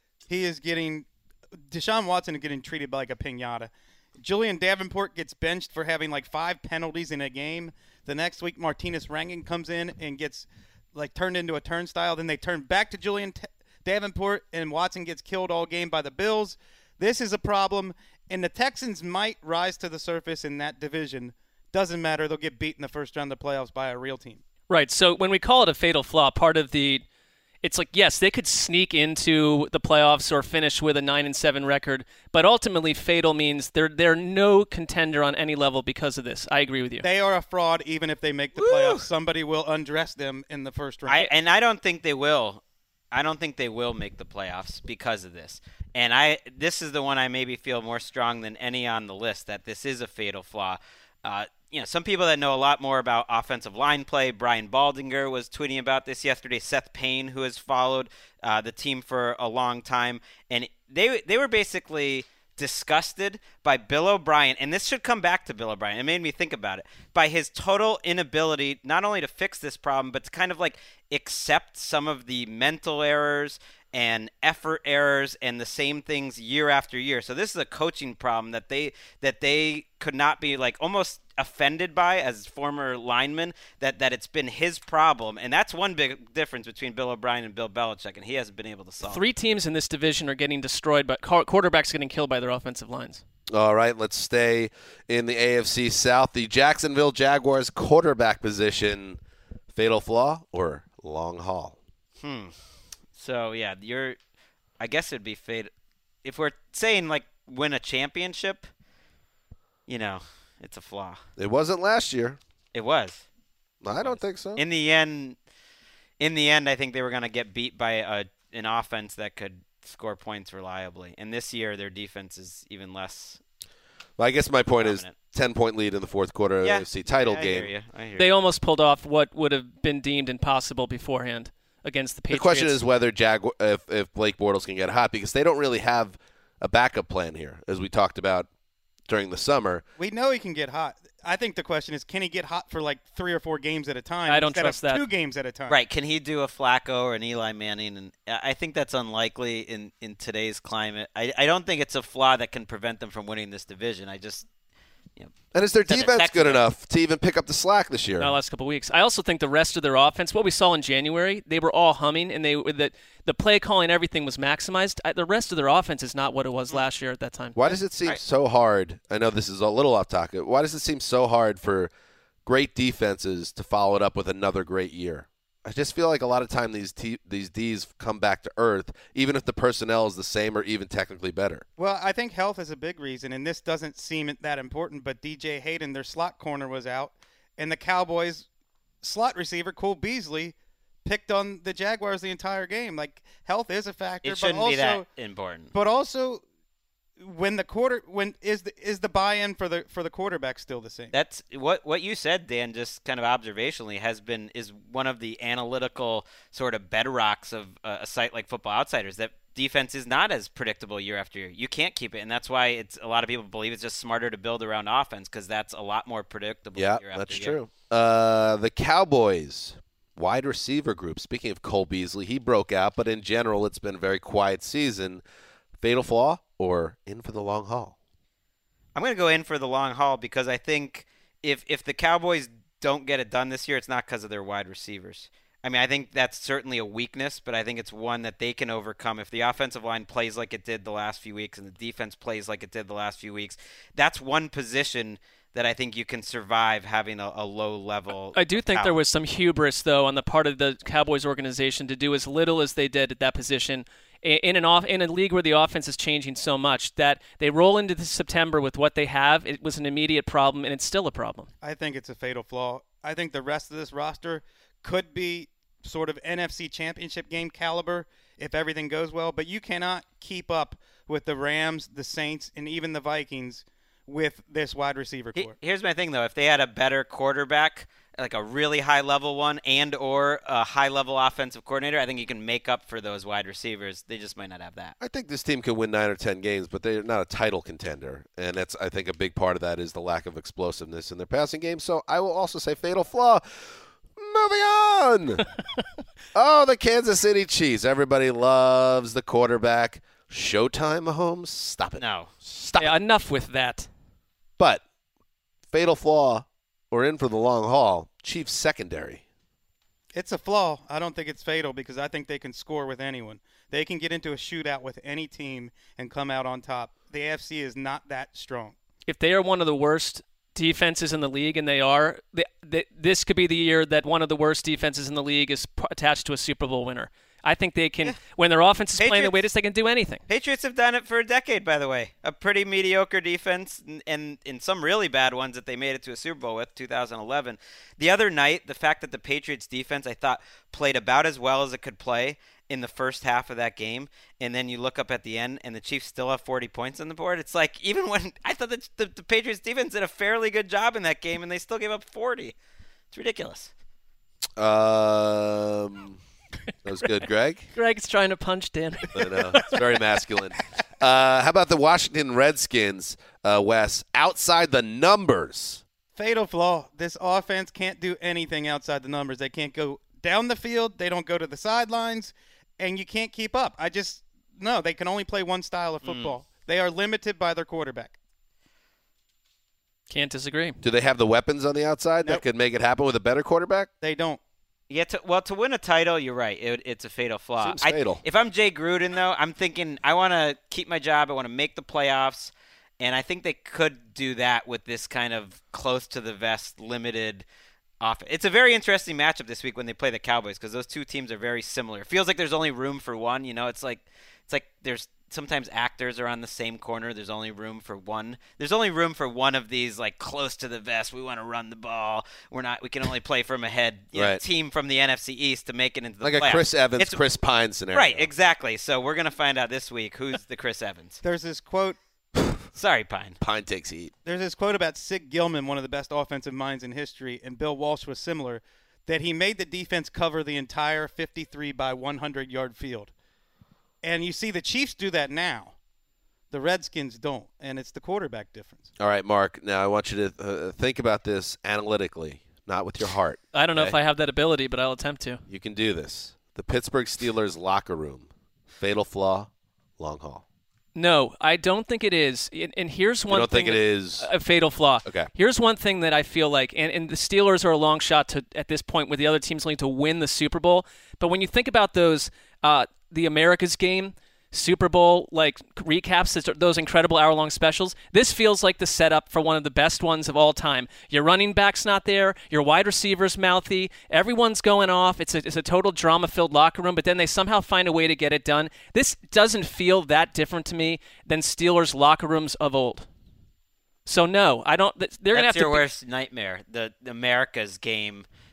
S4: Deshaun Watson is getting treated like a piñata. Julian Davenport gets benched for having like 5 penalties in a game. The next week, Martinez Rankin comes in and gets like turned into a turnstile. Then they turn back to Julian Davenport, and Watson gets killed all game by the Bills. This is a problem, and the Texans might rise to the surface in that division. Doesn't matter. They'll get beat in the first round of the playoffs by a real team.
S5: Right. So when we call it a fatal flaw, part of it's like, yes, they could sneak into the playoffs or finish with a 9-7 record, but ultimately fatal means they're no contender on any level because of this. I agree with you.
S4: They are a fraud even if they make the playoffs. Somebody will undress them in the first round.
S6: I don't think they will. I don't think they will make the playoffs because of this. And this is the one I maybe feel more strong than any on the list, that this is a fatal flaw. Some people that know a lot more about offensive line play, Brian Baldinger was tweeting about this yesterday, Seth Payne, who has followed the team for a long time, and they were basically disgusted by Bill O'Brien, and this should come back to Bill O'Brien. It made me think about it, by his total inability not only to fix this problem, but to kind of like accept some of the mental errors and effort errors and the same things year after year. So this is a coaching problem that they could not be like almost offended by as former linemen, that it's been his problem. And that's one big difference between Bill O'Brien and Bill Belichick, and he hasn't been able to solve.
S5: 3 teams in this division are getting destroyed, but quarterbacks getting killed by their offensive lines.
S3: All right, let's stay in the AFC South. The Jacksonville Jaguars quarterback position, fatal flaw or long haul?
S6: So, yeah, I guess it'd be fatal. If we're saying, like, win a championship, it's a flaw.
S3: It wasn't last year.
S6: It was.
S3: I don't think so.
S6: In the end, I think they were going to get beat by an offense that could score points reliably. And this year, their defense is even less.
S3: Well, I guess my point
S6: dominant.
S3: is 10-point lead in the fourth quarter of the AFC title game.
S6: I hear you.
S5: They almost pulled off what would have been deemed impossible beforehand against the Patriots.
S3: The question is whether if Blake Bortles can get hot, because they don't really have a backup plan here, as we talked about during the summer.
S4: We know he can get hot. I think the question is, can he get hot for like 3 or 4 games at a time?
S5: I don't
S4: instead
S5: trust
S4: of
S5: that.
S4: 2 games at a time.
S6: Right. Can he do a Flacco or an Eli Manning? And I think that's unlikely in today's climate. I don't think it's a flaw that can prevent them from winning this division.
S3: And is their
S6: Said the
S3: defense
S6: Texans
S3: good
S6: are-
S3: enough to even pick up the slack this year?
S5: The last couple of weeks. I also think the rest of their offense, what we saw in January, they were all humming, and the play calling, everything was maximized. The rest of their offense is not what it was last year at that time.
S3: Why does it seem so hard? I know this is a little off topic. Why does it seem so hard for great defenses to follow it up with another great year? I just feel like a lot of time these Ds come back to earth, even if the personnel is the same or even technically better.
S4: Well, I think health is a big reason, and this doesn't seem that important, but DJ Hayden, their slot corner, was out, and the Cowboys' slot receiver, Cole Beasley, picked on the Jaguars the entire game. Like, health is a factor.
S6: It shouldn't be that important.
S4: But also, when is the buy-in for the quarterback still the same?
S6: That's what you said, Dan, just kind of observationally is one of the analytical sort of bedrocks of a site like Football Outsiders, that defense is not as predictable year after year. You can't keep it, and that's why a lot of people believe it's just smarter to build around offense, because that's a lot more predictable year after year. Yeah,
S3: that's true. The Cowboys wide receiver group, speaking of Cole Beasley, he broke out, but in general it's been a very quiet season. Fatal flaw or in for the long haul?
S6: I'm going to go in for the long haul, because I think if the Cowboys don't get it done this year, it's not because of their wide receivers. I mean, I think that's certainly a weakness, but I think it's one that they can overcome. If the offensive line plays like it did the last few weeks and the defense plays like it did the last few weeks, that's one position that I think you can survive having a low level.
S5: I do think there was some hubris, though, on the part of the Cowboys organization to do as little as they did at that position in a league where the offense is changing so much that they roll into September with what they have. It was an immediate problem, and it's still a problem.
S4: I think it's a fatal flaw. I think the rest of this roster could be sort of NFC championship game caliber if everything goes well, but you cannot keep up with the Rams, the Saints, and even the Vikings with this wide receiver core.
S6: Here's my thing, though. If they had a better quarterback, like a really high-level one, and or a high-level offensive coordinator, I think you can make up for those wide receivers. They just might not have that.
S3: I think this team can win 9 or 10 games, but they're not a title contender, and that's, I think, a big part of that is the lack of explosiveness in their passing game. So I will also say fatal flaw. Moving on. Oh, the Kansas City Chiefs. Everybody loves the quarterback. Showtime, Mahomes? Stop it.
S6: No.
S3: Stop it.
S5: Enough with that.
S3: But fatal flaw or in for the long haul, Chiefs secondary.
S4: It's a flaw. I don't think it's fatal, because I think they can score with anyone. They can get into a shootout with any team and come out on top. The AFC is not that strong.
S5: If they are one of the worst defenses in the league, and they are, this could be the year that one of the worst defenses in the league is attached to a Super Bowl winner. I think they can, when their offense is playing the way it is, they can do anything.
S6: Patriots have done it for a decade, by the way. A pretty mediocre defense, and in some really bad ones that they made it to a Super Bowl with, 2011. The other night, the fact that the Patriots defense, I thought, played about as well as it could play in the first half of that game, and then you look up at the end, and the Chiefs still have 40 points on the board. It's like, even when I thought that the Patriots defense did a fairly good job in that game, and they still gave up 40. It's ridiculous.
S3: That was good, Greg.
S5: Greg's trying to punch Dan.
S3: I know. It's very masculine. How about the Washington Redskins, Wes? Outside the numbers.
S4: Fatal flaw. This offense can't do anything outside the numbers. They can't go down the field. They don't go to the sidelines. And you can't keep up. They can only play one style of football. They are limited by their quarterback.
S5: Can't disagree.
S3: Do they have the weapons on the outside that could make it happen with a better quarterback?
S4: They don't.
S6: Yeah, to win a title, you're right. It's a fatal flaw.
S3: Seems fatal.
S6: If I'm Jay Gruden, though, I'm thinking I want to keep my job. I want to make the playoffs. And I think they could do that with this kind of close to the vest, limited offense. It's a very interesting matchup this week when they play the Cowboys, because those two teams are very similar. It feels like there's only room for one. You know, it's like there's sometimes actors are on the same corner. There's only room for one. There's only room for one of these, like, close to the vest. We want to run the ball. We can only play from ahead. Team from the NFC East to make it into the playoffs.
S3: Like a Chris Evans, Chris Pine scenario.
S6: Right, exactly. So we're going to find out this week who's the Chris Evans.
S4: There's this quote.
S6: Sorry, Pine.
S3: Pine takes heat.
S4: There's this quote about Sig Gilman, one of the best offensive minds in history, and Bill Walsh was similar, that he made the defense cover the entire 53 by 100-yard field. And you see the Chiefs do that now. The Redskins don't, and it's the quarterback difference.
S3: All right, Mark, now I want you to think about this analytically, not with your heart.
S5: I don't know if I have that ability, but I'll attempt to.
S3: You can do this. The Pittsburgh Steelers locker room, fatal flaw, long haul.
S5: No, I don't think it is. And here's one thing.
S3: You don't think it is
S5: a fatal flaw.
S3: Okay.
S5: Here's one thing that I feel like, and the Steelers are a long shot at this point with the other teams looking to win the Super Bowl. But when you think about those, the America's Game, Super Bowl recaps, those incredible hour-long specials, this feels like the setup for one of the best ones of all time. Your running back's not there, your wide receiver's mouthy, everyone's going off. It's a total drama-filled locker room, but then they somehow find a way to get it done. This doesn't feel that different to me than Steelers locker rooms of old. So no, I don't. They're gonna have
S6: That's your
S5: to
S6: worst nightmare. The America's Game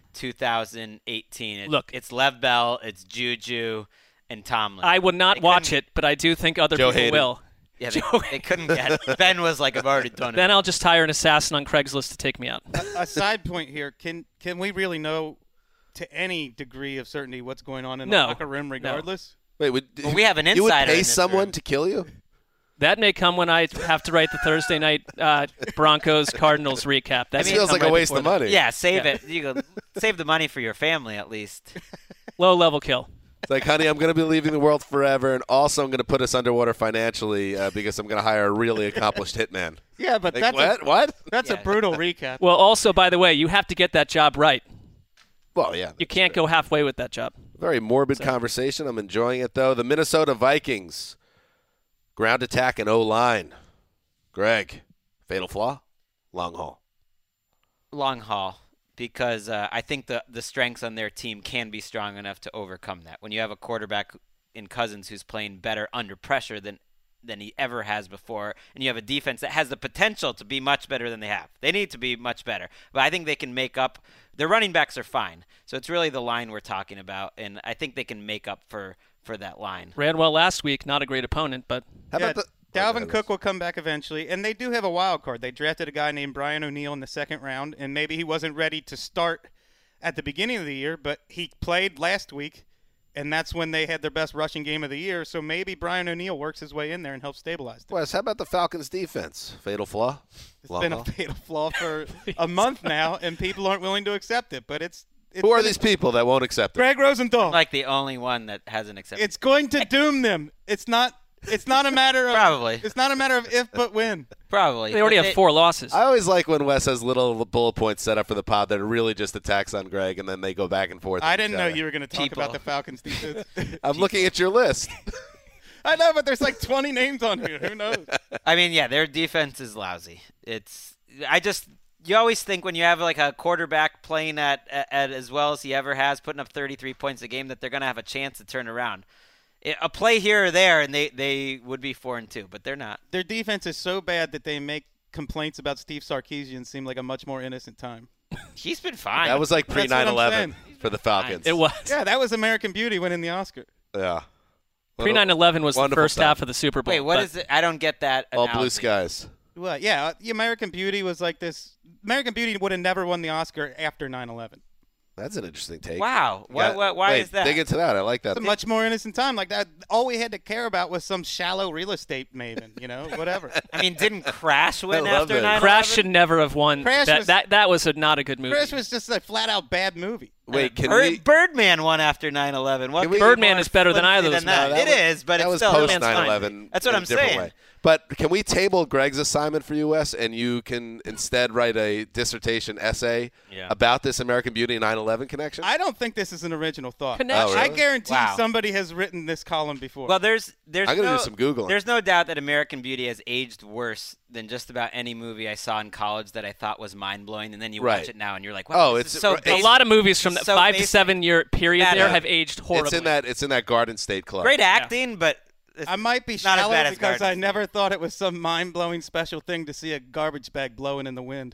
S6: 2018.
S5: Look.
S6: It's Lev Bell, it's Juju, and Tomlin.
S5: I would not
S6: They
S5: watch
S6: couldn't-
S5: it, but I do think other
S3: Joe
S5: people
S3: Hayden.
S5: will.
S6: Yeah, they couldn't get it. Ben was like, I've already done it.
S5: Then I'll just hire an assassin on Craigslist to take me out.
S4: A side point here: can we really know to any degree of certainty what's going on in the
S5: No.
S4: locker room, regardless?
S3: Wait,
S6: Well, we have an
S3: you would
S6: insider in
S3: pay
S6: this
S3: someone
S6: room.
S3: to kill you?
S5: That may come when I have to write the Thursday night Broncos Cardinals recap. That
S3: That
S5: may
S3: feels
S5: come
S3: like a
S5: right
S3: waste
S5: before
S3: of
S5: that.
S3: money.
S6: Yeah, save it. You go, save the money for your family at least.
S5: Low level kill.
S3: It's like, honey, I'm going to be leaving the world forever, and also I'm going to put us underwater financially because I'm going to hire a really accomplished hitman.
S4: Yeah, but
S3: Like,
S4: that's
S3: what?
S4: that's
S6: Yeah.
S4: a brutal recap.
S5: Well, also, by the way, you have to get that job right.
S3: Well, yeah.
S5: You can't go halfway with that job.
S3: Very morbid conversation. I'm enjoying it, though. The Minnesota Vikings, ground attack and O-line. Greg, fatal flaw, long haul.
S6: Long haul, because I think the strengths on their team can be strong enough to overcome that. When you have a quarterback in Cousins who's playing better under pressure than he ever has before, and you have a defense that has the potential to be much better than they have. They need to be much better, but I think they can make up. Their running backs are fine, so it's really the line we're talking about, and I think they can make up for that line.
S5: Ran well last week. Not a great opponent, but
S3: How
S4: Yeah,
S3: about the
S4: Dalvin Cook will come back eventually, and they do have a wild card. They drafted a guy named Brian O'Neill in the second round, and maybe he wasn't ready to start at the beginning of the year, but he played last week, and that's when they had their best rushing game of the year. So maybe Brian O'Neill works his way in there and helps stabilize them.
S3: Wes, how about the Falcons' defense? Fatal flaw?
S4: It's
S3: Long
S4: been
S3: haul?
S4: a fatal flaw for a month now, and people aren't willing to accept it. But it's
S3: Who are these people that won't accept it?
S4: Greg Rosenthal.
S6: I'm like the only one that hasn't accepted.
S4: It's going to doom them. It's not a matter of
S6: Probably.
S4: It's not a matter of if but when.
S6: Probably.
S5: they already
S6: But
S5: have 4 losses.
S3: I always like when Wes has little bullet points set up for the pod that are really just attacks on Greg, and then they go back and forth.
S4: I
S3: with
S4: didn't
S3: each
S4: know
S3: other.
S4: you were going to talk
S6: People.
S4: about the Falcons defense.
S3: I'm looking at your list.
S4: I know, but there's like 20 names on here. Who knows?
S6: I mean, yeah, their defense is lousy. You always think when you have like a quarterback playing at as well as he ever has, putting up 33 points a game, that they're going to have a chance to turn around. A play here or there, and they would be 4-2, but they're not.
S4: Their defense is so bad that they make complaints about Steve Sarkisian seem like a much more innocent time.
S6: He's been fine.
S3: That was like
S4: That's what I'm
S3: pre-9/11
S4: saying.
S3: for the Falcons.
S5: It was.
S4: Yeah, that was American Beauty winning the Oscar.
S3: Yeah.
S5: Pre 9/11 was the
S3: Wonderful
S5: first
S3: time.
S5: half of the Super Bowl.
S6: Wait, what
S5: but
S6: is it? I don't get that.
S3: All blue
S6: analogy.
S3: skies.
S4: Well, yeah, the American Beauty was like this. American Beauty would have never won the Oscar after 9/11.
S3: That's an interesting take.
S6: Wow.
S3: Yeah.
S6: Why
S3: Wait,
S6: is that?
S3: Dig into that. I like that.
S4: It's a much more innocent time. Like that, all we had to care about was some shallow real estate maven, whatever.
S6: I mean, didn't Crash win
S3: I love
S6: after
S3: it.
S6: 9/11?
S5: Crash should never have won.
S4: Crash was-
S5: That was not a good movie.
S4: Chris was just a flat out bad movie.
S3: Wait, can we?
S6: Birdman won after 9/11. What
S3: Can we-
S6: could be
S5: Birdman
S6: more
S5: is better than either of
S6: flimsy
S5: those
S6: than that?
S3: movies.
S6: It is, but
S3: that
S6: it's
S3: was
S6: still
S3: post
S5: Birdman's fine.
S3: 9/11.
S6: That's what
S3: in a
S6: I'm
S3: different
S6: saying.
S3: way. But can we table Greg's assignment for you, Wes, and you can instead write a dissertation essay
S6: Yeah.
S3: about this American Beauty 9/11 connection?
S4: I don't think this is an original thought.
S5: Connection.
S3: Oh,
S4: I
S3: really?
S4: guarantee
S6: Wow.
S4: somebody has written this column before.
S6: Well, there's
S3: I'm gonna
S6: no,
S3: do some Googling.
S6: There's no doubt that American Beauty has aged worse than just about any movie I saw in college that I thought was mind blowing, and then you
S3: Right.
S6: watch it now and you're like,
S3: Oh,
S6: wow,
S3: it's-
S6: this is so
S3: it's-
S5: a
S6: basic.
S5: lot of movies from the
S6: So
S5: 5 to
S6: basic.
S5: 7 year period
S6: Yeah,
S5: there
S6: no.
S5: have aged horribly.
S3: It's in that Garden State Club.
S6: Great acting, but it's
S4: I might be
S6: not as
S4: shallow
S6: bad as
S4: because I
S6: Garden
S4: never thought it was some mind-blowing special thing to see a garbage bag blowing in the wind.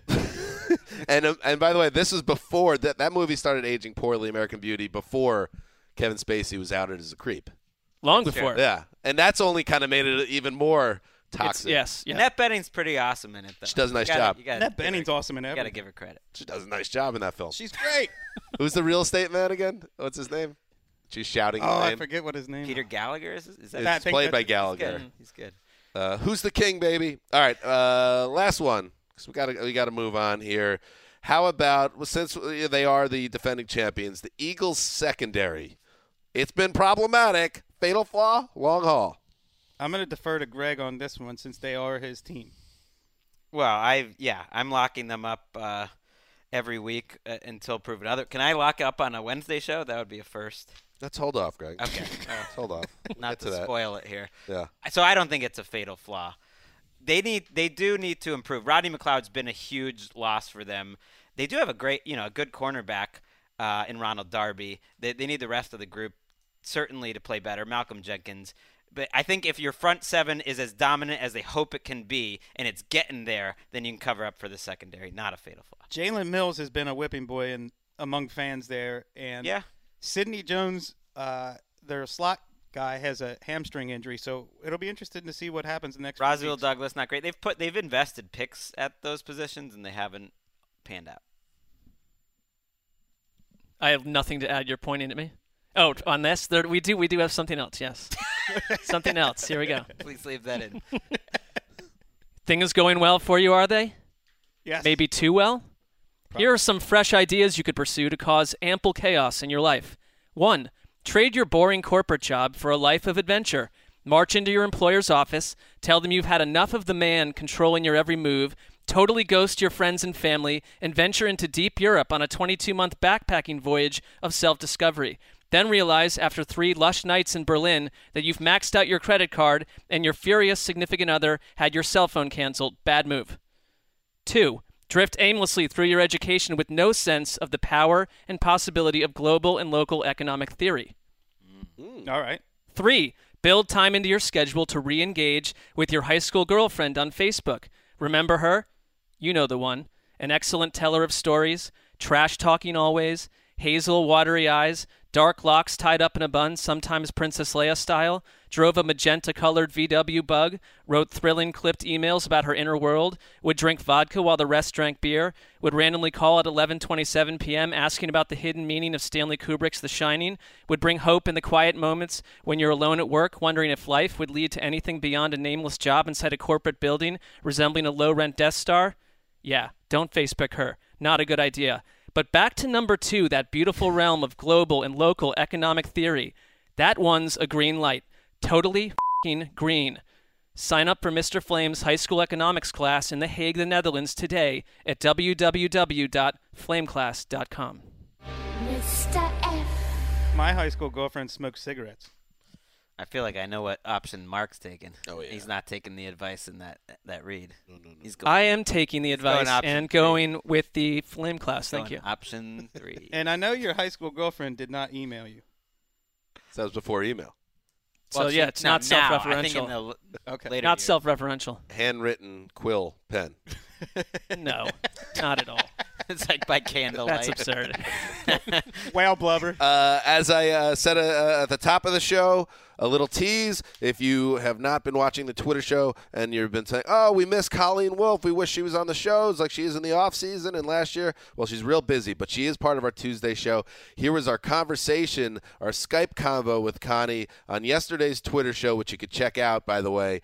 S3: And by the way, this was before that movie started aging poorly. American Beauty before Kevin Spacey was outed as a creep.
S5: Long before.
S3: Yeah, and that's only kind of made it even more
S5: It's,
S3: toxic.
S5: yes. Yeah.
S6: Annette Bening's pretty awesome in it, though.
S3: She does a nice
S6: You gotta-
S3: job.
S6: You gotta
S4: That
S6: give her-
S4: Benning's awesome in
S6: You got to
S4: everything.
S6: give her credit.
S3: She does a nice job in that film.
S4: She's great.
S3: Who's the real estate man again? What's his name? She's shouting his
S4: Oh, I
S3: name.
S4: forget what his name
S6: Peter
S4: is.
S6: Gallagher is that?
S4: I
S3: It's
S4: think
S3: played by
S4: that's-
S3: Gallagher.
S6: He's good.
S3: Who's the king, baby? All right, last one, because we got to move on here. How about, since they are the defending champions, the Eagles secondary? It's been problematic. Fatal flaw, long haul.
S4: I'm going to defer to Greg on this one since they are his team.
S6: Well, I'm locking them up every week until proven other. Can I lock up on a Wednesday show? That would be a first.
S3: Let's hold off, Greg.
S6: Okay.
S3: Let's hold off.
S6: Not
S3: Get
S6: to
S3: to that.
S6: spoil it here.
S3: Yeah.
S6: So I don't think it's a fatal flaw. They do need to improve. Rodney McLeod's been a huge loss for them. They do have a good cornerback in Ronald Darby. They need the rest of the group certainly to play better. Malcolm Jenkins. But I think if your front seven is as dominant as they hope it can be, and it's getting there, then you can cover up for the secondary. Not a fatal flaw.
S4: Jalen Mills has been a whipping boy, and among fans there. And
S6: Yeah.
S4: Sidney Jones, their slot guy, has a hamstring injury, so it'll be interesting to see what happens next.
S6: Roswell Douglas, not great. They've invested picks at those positions and they haven't panned out.
S5: I have nothing to add. You're pointing at me. Oh, on this, we do have something else. Yes, something else. Here we go.
S6: Please leave that in.
S5: Things going well for you, are they?
S4: Yes.
S5: Maybe too well? Here are some fresh ideas you could pursue to cause ample chaos in your life. 1. Trade your boring corporate job for a life of adventure. March into your employer's office, tell them you've had enough of the man controlling your every move, totally ghost your friends and family, and venture into deep Europe on a 22-month backpacking voyage of self-discovery. Then realize, after 3 lush nights in Berlin, that you've maxed out your credit card and your furious significant other had your cell phone canceled. Bad move. 2. Drift aimlessly through your education with no sense of the power and possibility of global and local economic theory.
S4: All right.
S5: 3. Build time into your schedule to re-engage with your high school girlfriend on Facebook. Remember her? You know the one. An excellent teller of stories, trash-talking always, hazel, watery eyes, dark locks tied up in a bun, sometimes Princess Leia style, drove a magenta-colored VW Bug, wrote thrilling clipped emails about her inner world, would drink vodka while the rest drank beer, would randomly call at 11:27 p.m. asking about the hidden meaning of Stanley Kubrick's The Shining, would bring hope in the quiet moments when you're alone at work wondering if life would lead to anything beyond a nameless job inside a corporate building resembling a low-rent Death Star. Yeah, don't Facebook her. Not a good idea. But back to number 2, that beautiful realm of global and local economic theory. That one's a green light. Totally f***ing green. Sign up for Mr. Flame's high school economics class in The Hague, the Netherlands today at www.flameclass.com.
S9: Mr. F.
S4: My high school girlfriend smokes cigarettes.
S6: I feel like I know what option Mark's taking.
S3: Oh, yeah.
S6: He's not taking the advice in that read.
S3: No.
S6: He's going,
S5: I am taking the advice
S6: option
S5: and
S6: 3.
S5: going with the Flame class. Thank you.
S6: Option 3.
S4: And I know your high school girlfriend did not email you.
S3: So that was before email.
S5: So, yeah, it's not
S6: now,
S5: self-referential.
S6: I think in the
S4: Okay.
S6: later
S5: Not
S6: years.
S5: self-referential.
S3: Handwritten quill pen.
S5: No, not at all.
S6: It's like by candlelight.
S5: That's absurd.
S4: Wow, blubber.
S3: As I said at the top of the show, a little tease. If you have not been watching the Twitter show and you've been saying, oh, we miss Colleen Wolfe, we wish she was on the shows like she is in the off season and last year. Well, she's real busy, but she is part of our Tuesday show. Here was our conversation, our Skype convo with Connie on yesterday's Twitter show, which you could check out, by the way,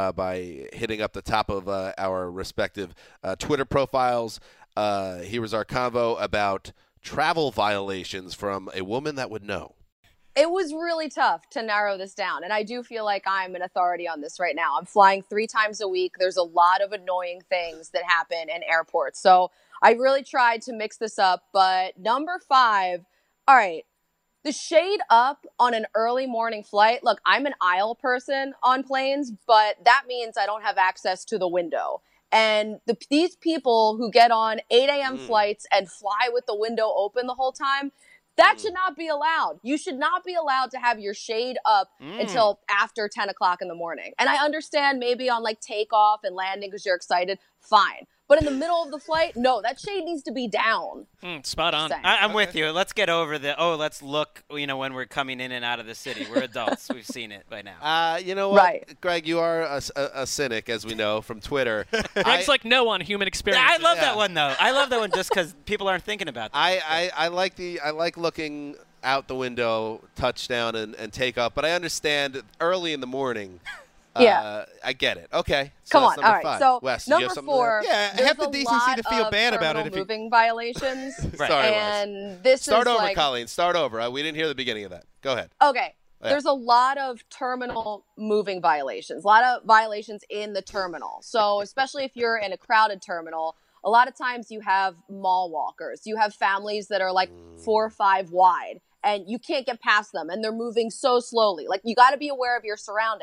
S3: by hitting up the top of our respective Twitter profiles. Here was our convo about travel violations from a woman that would know.
S10: It was really tough to narrow this down, and I do feel like I'm an authority on this right now. I'm flying 3 times a week. There's a lot of annoying things that happen in airports, so I really tried to mix this up. But number 5, all right, the shade up on an early morning flight. Look, I'm an aisle person on planes, but that means I don't have access to the window. And these people who get on 8 a.m. flights and fly with the window open the whole time, that should not be allowed. You should not be allowed to have your shade up until after 10 o'clock in the morning. And I understand maybe on like takeoff and landing because you're excited, fine. But in the middle of the flight, no, that shade needs to be down.
S5: Spot on.
S6: I'm with you. Let's get over let's look, when we're coming in and out of the city. We're adults. We've seen it by now.
S3: You know what,
S10: Right.
S3: Greg, you are a cynic, as we know from Twitter.
S5: Greg's like no on human experience.
S6: I love that one, though. I love that one just because people aren't thinking about that.
S3: I like looking out the window, touchdown and take off, but I understand early in the morning.
S10: Yeah.
S3: I get it. Okay. So
S10: Come
S3: that's
S10: on.
S3: number
S10: All right.
S3: 5.
S10: So
S3: Wes, did you have
S10: number
S3: something
S10: 4,
S4: Yeah,
S10: there's
S4: have the
S10: a
S4: decency
S10: lot
S4: to feel
S10: of
S4: bad about it
S10: terminal
S4: if you-
S10: moving violations.
S3: Sorry,
S10: and this
S3: Start
S10: is
S3: over,
S10: like,
S3: Colleen. Start over. We didn't hear the beginning of that. Go ahead.
S10: okay.
S3: Yeah.
S10: There's a lot of terminal moving violations, a lot of violations in the terminal. So especially if you're in a crowded terminal, a lot of times you have mall walkers. You have families that are like 4 or 5 wide, and you can't get past them, and they're moving so slowly. Like, you got to be aware of your surroundings.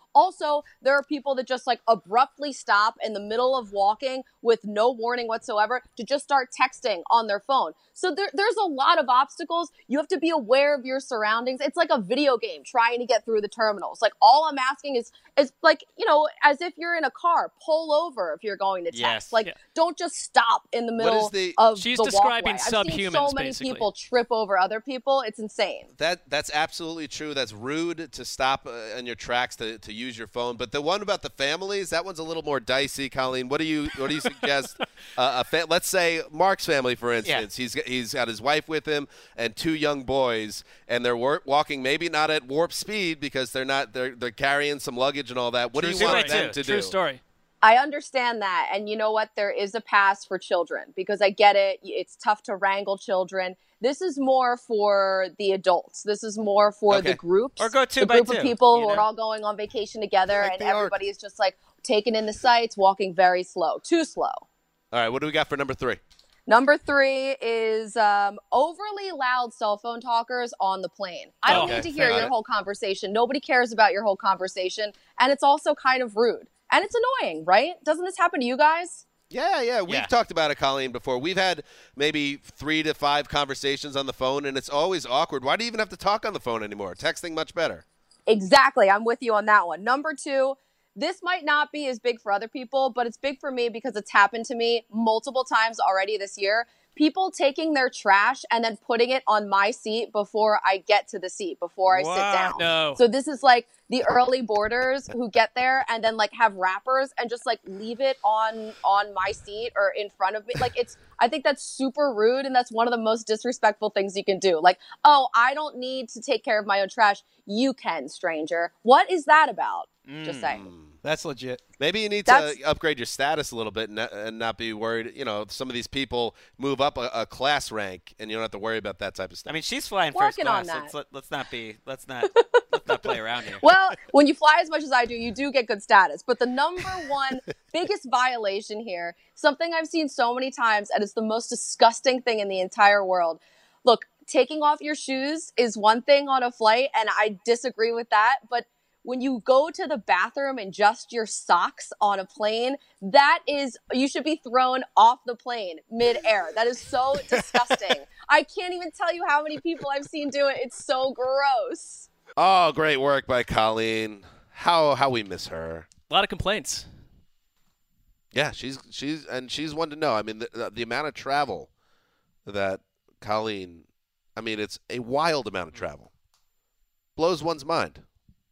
S10: Also, there are people that just like abruptly stop in the middle of walking with no warning whatsoever to just start texting on their phone. So there's a lot of obstacles. You have to be aware of your surroundings. It's like a video game trying to get through the terminals. Like all I'm asking is like, as if you're in a car, pull over if you're going to text.
S5: Yes.
S10: Like don't just stop in the middle of
S5: She's
S10: the
S5: describing
S10: walkway. I've seen so many
S5: basically.
S10: people trip over other people. It's insane.
S3: That's absolutely true. That's rude to stop in your tracks to use your phone. But the one about the families, that one's a little more dicey. Colleen, what do you suggest? Let's say Mark's family, for instance. Yeah. He's got his wife with him and 2 young boys, and they're walking maybe not at warp speed because they're carrying some luggage and all that. What do you want them to do?
S5: True story.
S10: I understand that. And you know what? There is a pass for children because I get it. It's tough to wrangle children. This is more for the adults. This is more for the groups.
S6: Or go 2
S10: the
S6: by 2.
S10: The group of people who are all going on vacation together and everybody is just like taking in the sights, walking very slow. Too slow.
S3: All right. What do we got for number 3?
S10: Number 3 is overly loud cell phone talkers on the plane. I don't need to hear your whole conversation. Nobody cares about your whole conversation. And it's also kind of rude. And it's annoying, right? Doesn't this happen to you guys?
S3: Yeah. We've talked about it, Colleen, before. We've had maybe 3 to 5 conversations on the phone, and it's always awkward. Why do you even have to talk on the phone anymore? Texting much better.
S10: Exactly. I'm with you on that one. Number 2, this might not be as big for other people, but it's big for me because it's happened to me multiple times already this year. People taking their trash and then putting it on my seat before I get to the seat, before I sit down.
S5: No.
S10: So this is like the early boarders who get there and then like have wrappers and just like leave it on my seat or in front of me. Like I think that's super rude, and that's one of the most disrespectful things you can do. Like, oh, I don't need to take care of my own trash. You can, stranger. What is that about? Just saying.
S4: That's legit.
S3: Maybe you need to upgrade your status a little bit and not be worried. Some of these people move up a class rank, and you don't have to worry about that type of stuff.
S6: I mean, she's flying
S10: Working
S6: first class.
S10: on that.
S6: Let's not play around here.
S10: Well, when you fly as much as I do, you do get good status. But the number one biggest violation here, something I've seen so many times, and it's the most disgusting thing in the entire world. Look, taking off your shoes is one thing on a flight, and I disagree with that. But when you go to the bathroom in just your socks on a plane, you should be thrown off the plane midair. That is so disgusting. I can't even tell you how many people I've seen do it. It's so gross.
S3: Oh, great work by Colleen. How we miss her.
S5: A lot of complaints.
S3: Yeah, she's one to know. I mean, the amount of travel that Colleen, I mean, it's a wild amount of travel. Blows one's mind.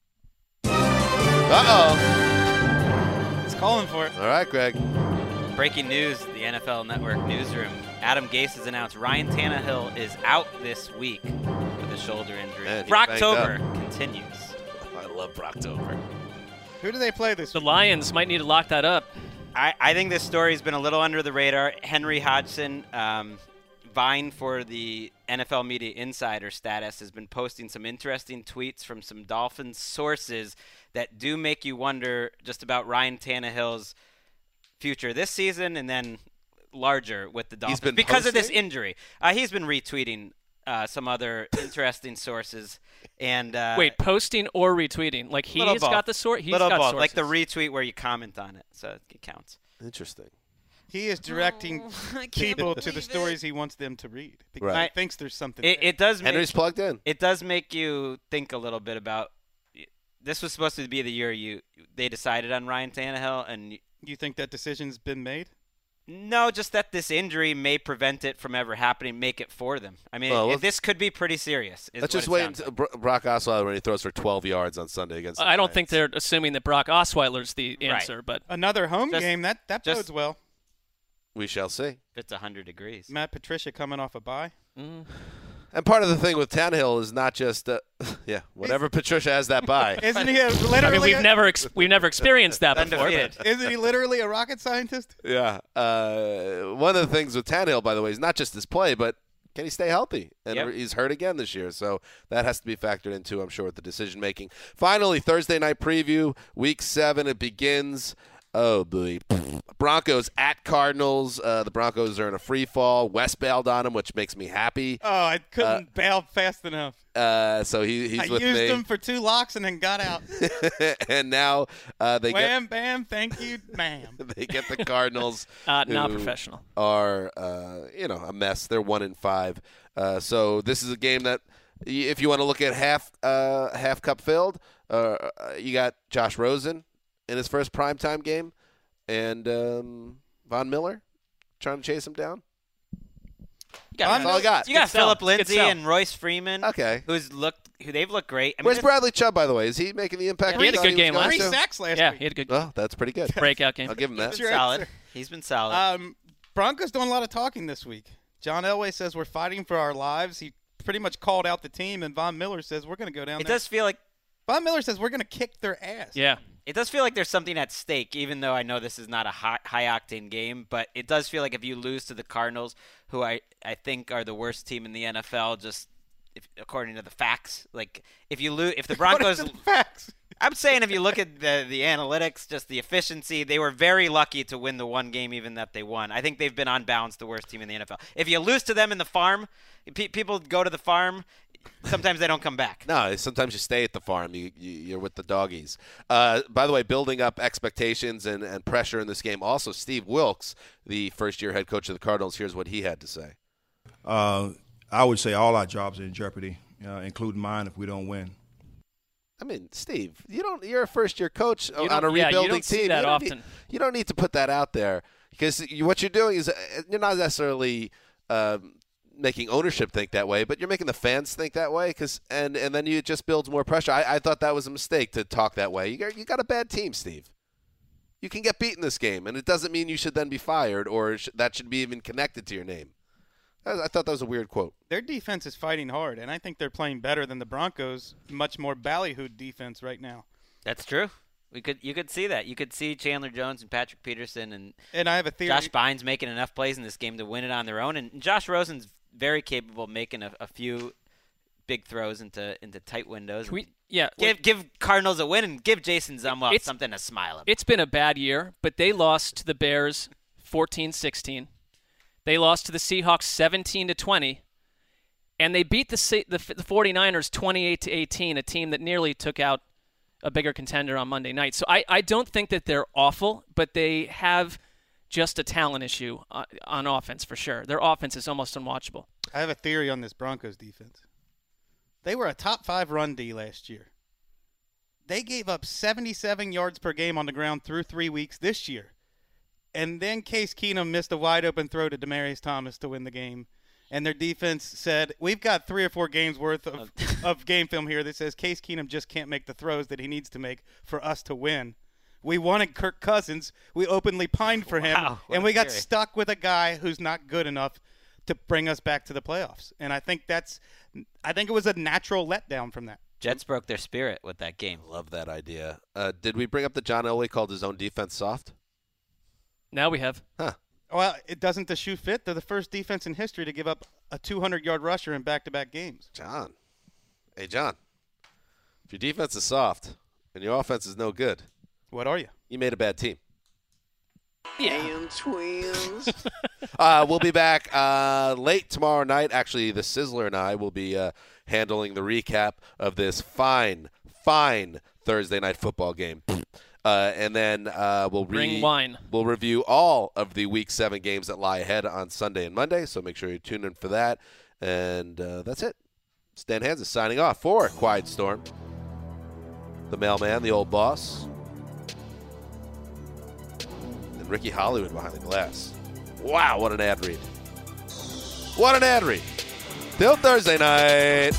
S3: Uh-oh.
S4: It's calling for it.
S3: All right, Greg.
S6: Breaking news, the NFL Network newsroom. Adam Gase has announced Ryan Tannehill is out this week with a shoulder injury.
S3: Man,
S6: Brocktober continues.
S3: I love Brocktober.
S4: Who do they play this
S5: The
S4: week?
S5: Lions might need to lock that up.
S6: I think this story's been a little under the radar. Henry Hodgson, vying for the NFL Media Insider status, has been posting some interesting tweets from some Dolphins sources that do make you wonder just about Ryan Tannehill's future this season and then larger with the Dolphins because of this injury. He's been retweeting some other interesting sources. And
S5: wait, posting or retweeting? Like he's got the source. He's
S6: little
S5: got
S6: both.
S5: sources.
S6: Like the retweet where you comment on it, so it counts.
S3: Interesting.
S4: He is directing people to the stories he wants them to read because he thinks there's something.
S6: It does.
S3: Henry's plugged in.
S6: It does make you think a little bit about. This was supposed to be the year they decided on Ryan Tannehill, and
S4: you think that decision's been made?
S6: No, just that this injury may prevent it from ever happening, make it for them. I mean, this could be pretty serious.
S3: Let's just wait until Brock Osweiler when he throws for 12 yards on Sunday against the
S5: I don't
S3: Giants.
S5: think they're assuming that Brock Osweiler's the answer, but
S4: another home game that bodes well.
S3: We shall see.
S6: If it's 100 degrees.
S4: Matt Patricia coming off a bye.
S3: And part of the thing with Tannehill is not just, whatever Patricia has that bye.
S4: Isn't he literally?
S5: I mean, we've never experienced that before.
S4: Isn't he literally a rocket scientist?
S3: Yeah. One of the things with Tannehill, by the way, is not just his play, but can he stay healthy? And he's hurt again this year, so that has to be factored into, I'm sure, with the decision making. Finally, Thursday night preview, Week 7, it begins. Oh, boy. Broncos at Cardinals. The Broncos are in a free fall. Wes bailed on him, which makes me happy.
S4: Oh, I couldn't bail fast enough.
S3: So he's
S4: I
S3: with me.
S4: used him for 2 locks and then got out.
S3: And now they
S4: Wham, bam, thank you, ma'am.
S3: they get the Cardinals.
S5: Not
S3: who
S5: professional.
S3: Are a mess. They're 1-5. So this is a game that, if you want to look at half cup filled, you got Josh Rosen in his first primetime game, and Von Miller trying to chase him down. That's all I got.
S6: You got Philip Lindsay and Royce Freeman.
S3: Okay.
S6: Who they've looked great. I mean,
S3: Where's Bradley Chubb, by the way? Is he making the impact?
S5: He had a good game last
S4: week. 3 sacks last week.
S5: He had a good
S3: Well, that's pretty good.
S5: breakout game.
S3: I'll give him that.
S6: He's been solid.
S4: Broncos doing a lot of talking this week. John Elway says we're fighting for our lives. He pretty much called out the team, and Von Miller says we're going to go down there.
S6: It does feel like
S4: Von Miller says we're going to kick their ass.
S5: Yeah.
S6: It does feel like there's something at stake, even though I know this is not a high-octane game. But it does feel like if you lose to the Cardinals, who I think are the worst team in the NFL, according to the facts, like if the Broncos,
S4: facts.
S6: I'm saying if you look at the analytics, just the efficiency, they were very lucky to win the one game even that they won. I think they've been on balance the worst team in the NFL. If you lose to them in the farm, people go to the farm. Sometimes they don't come back.
S3: No, sometimes you stay at the farm. You're with the doggies. By the way, building up expectations and pressure in this game. Also, Steve Wilkes, the first-year head coach of the Cardinals, here's what he had to say.
S11: I would say all our jobs are in jeopardy, including mine if we don't win.
S3: I mean, Steve, you're a first-year coach on a rebuilding
S5: you don't
S3: team.
S5: See that often.
S3: You don't need to put that out there because what you're doing is you're not necessarily making ownership think that way, but you're making the fans think that way and then it just builds more pressure. I thought that was a mistake to talk that way. You got a bad team, Steve. You can get beat in this game, and it doesn't mean you should then be fired or that should be even connected to your name. I thought that was a weird quote.
S4: Their defense is fighting hard, and I think they're playing better than the Broncos' much more ballyhooed defense right now.
S6: That's true. You could see that. You could see Chandler Jones and Patrick Peterson
S4: and I have a theory.
S6: Josh Bynes making enough plays in this game to win it on their own, and Josh Rosen's very capable of making a few big throws into tight windows. Give Cardinals a win and give Jason Zumwalt something to smile about.
S5: It's been a bad year, but they lost to the Bears 14-16. They lost to the Seahawks 17-20, and they beat the 49ers 28-18, a team that nearly took out a bigger contender on Monday night. So I don't think that they're awful, but they have just a talent issue on offense for sure. Their offense is almost unwatchable.
S4: I have a theory on this Broncos defense. They were a top 5 run D last year. They gave up 77 yards per game on the ground through 3 weeks this year. And then Case Keenum missed a wide-open throw to Demaryius Thomas to win the game. And their defense said, we've got 3 or 4 games worth of game film here that says Case Keenum just can't make the throws that he needs to make for us to win. We wanted Kirk Cousins. We openly pined for him. And we got stuck with a guy who's not good enough to bring us back to the playoffs. And I think it was a natural letdown from that.
S6: Jets broke their spirit with that game.
S3: Love that idea. Did we bring up that John Elway called his own defense soft?
S5: Now we have.
S3: Huh.
S4: Well, doesn't the shoe fit? They're the first defense in history to give up a 200-yard rusher in back-to-back games.
S3: John. Hey, John. If your defense is soft and your offense is no good.
S4: What are you?
S3: You made a bad team.
S5: Yeah.
S3: And twins. We'll be back late tomorrow night. Actually, the Sizzler and I will be handling the recap of this fine Thursday night football game. And then we'll review all of the Week 7 games that lie ahead on Sunday and Monday. So make sure you tune in for that. And that's it. Stan Hansis signing off for Quiet Storm. The mailman, the old boss. And Ricky Hollywood behind the glass. Wow, what an ad read. What an ad read. Till Thursday night.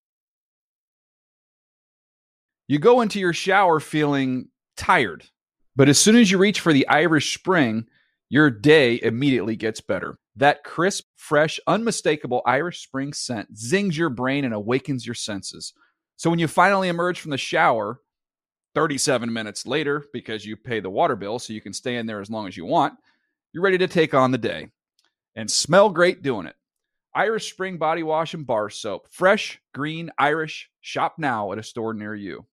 S1: You go into your shower feeling tired, But as soon as you reach for the Irish Spring, your day immediately gets better. That crisp, fresh, unmistakable Irish Spring scent zings your brain and awakens your senses. So when you finally emerge from the shower 37 minutes later, because you pay the water bill so you can stay in there as long as you want, you're ready to take on the day and smell great doing it. Irish Spring Body Wash and Bar Soap. Fresh, green, Irish. Shop now at a store near you.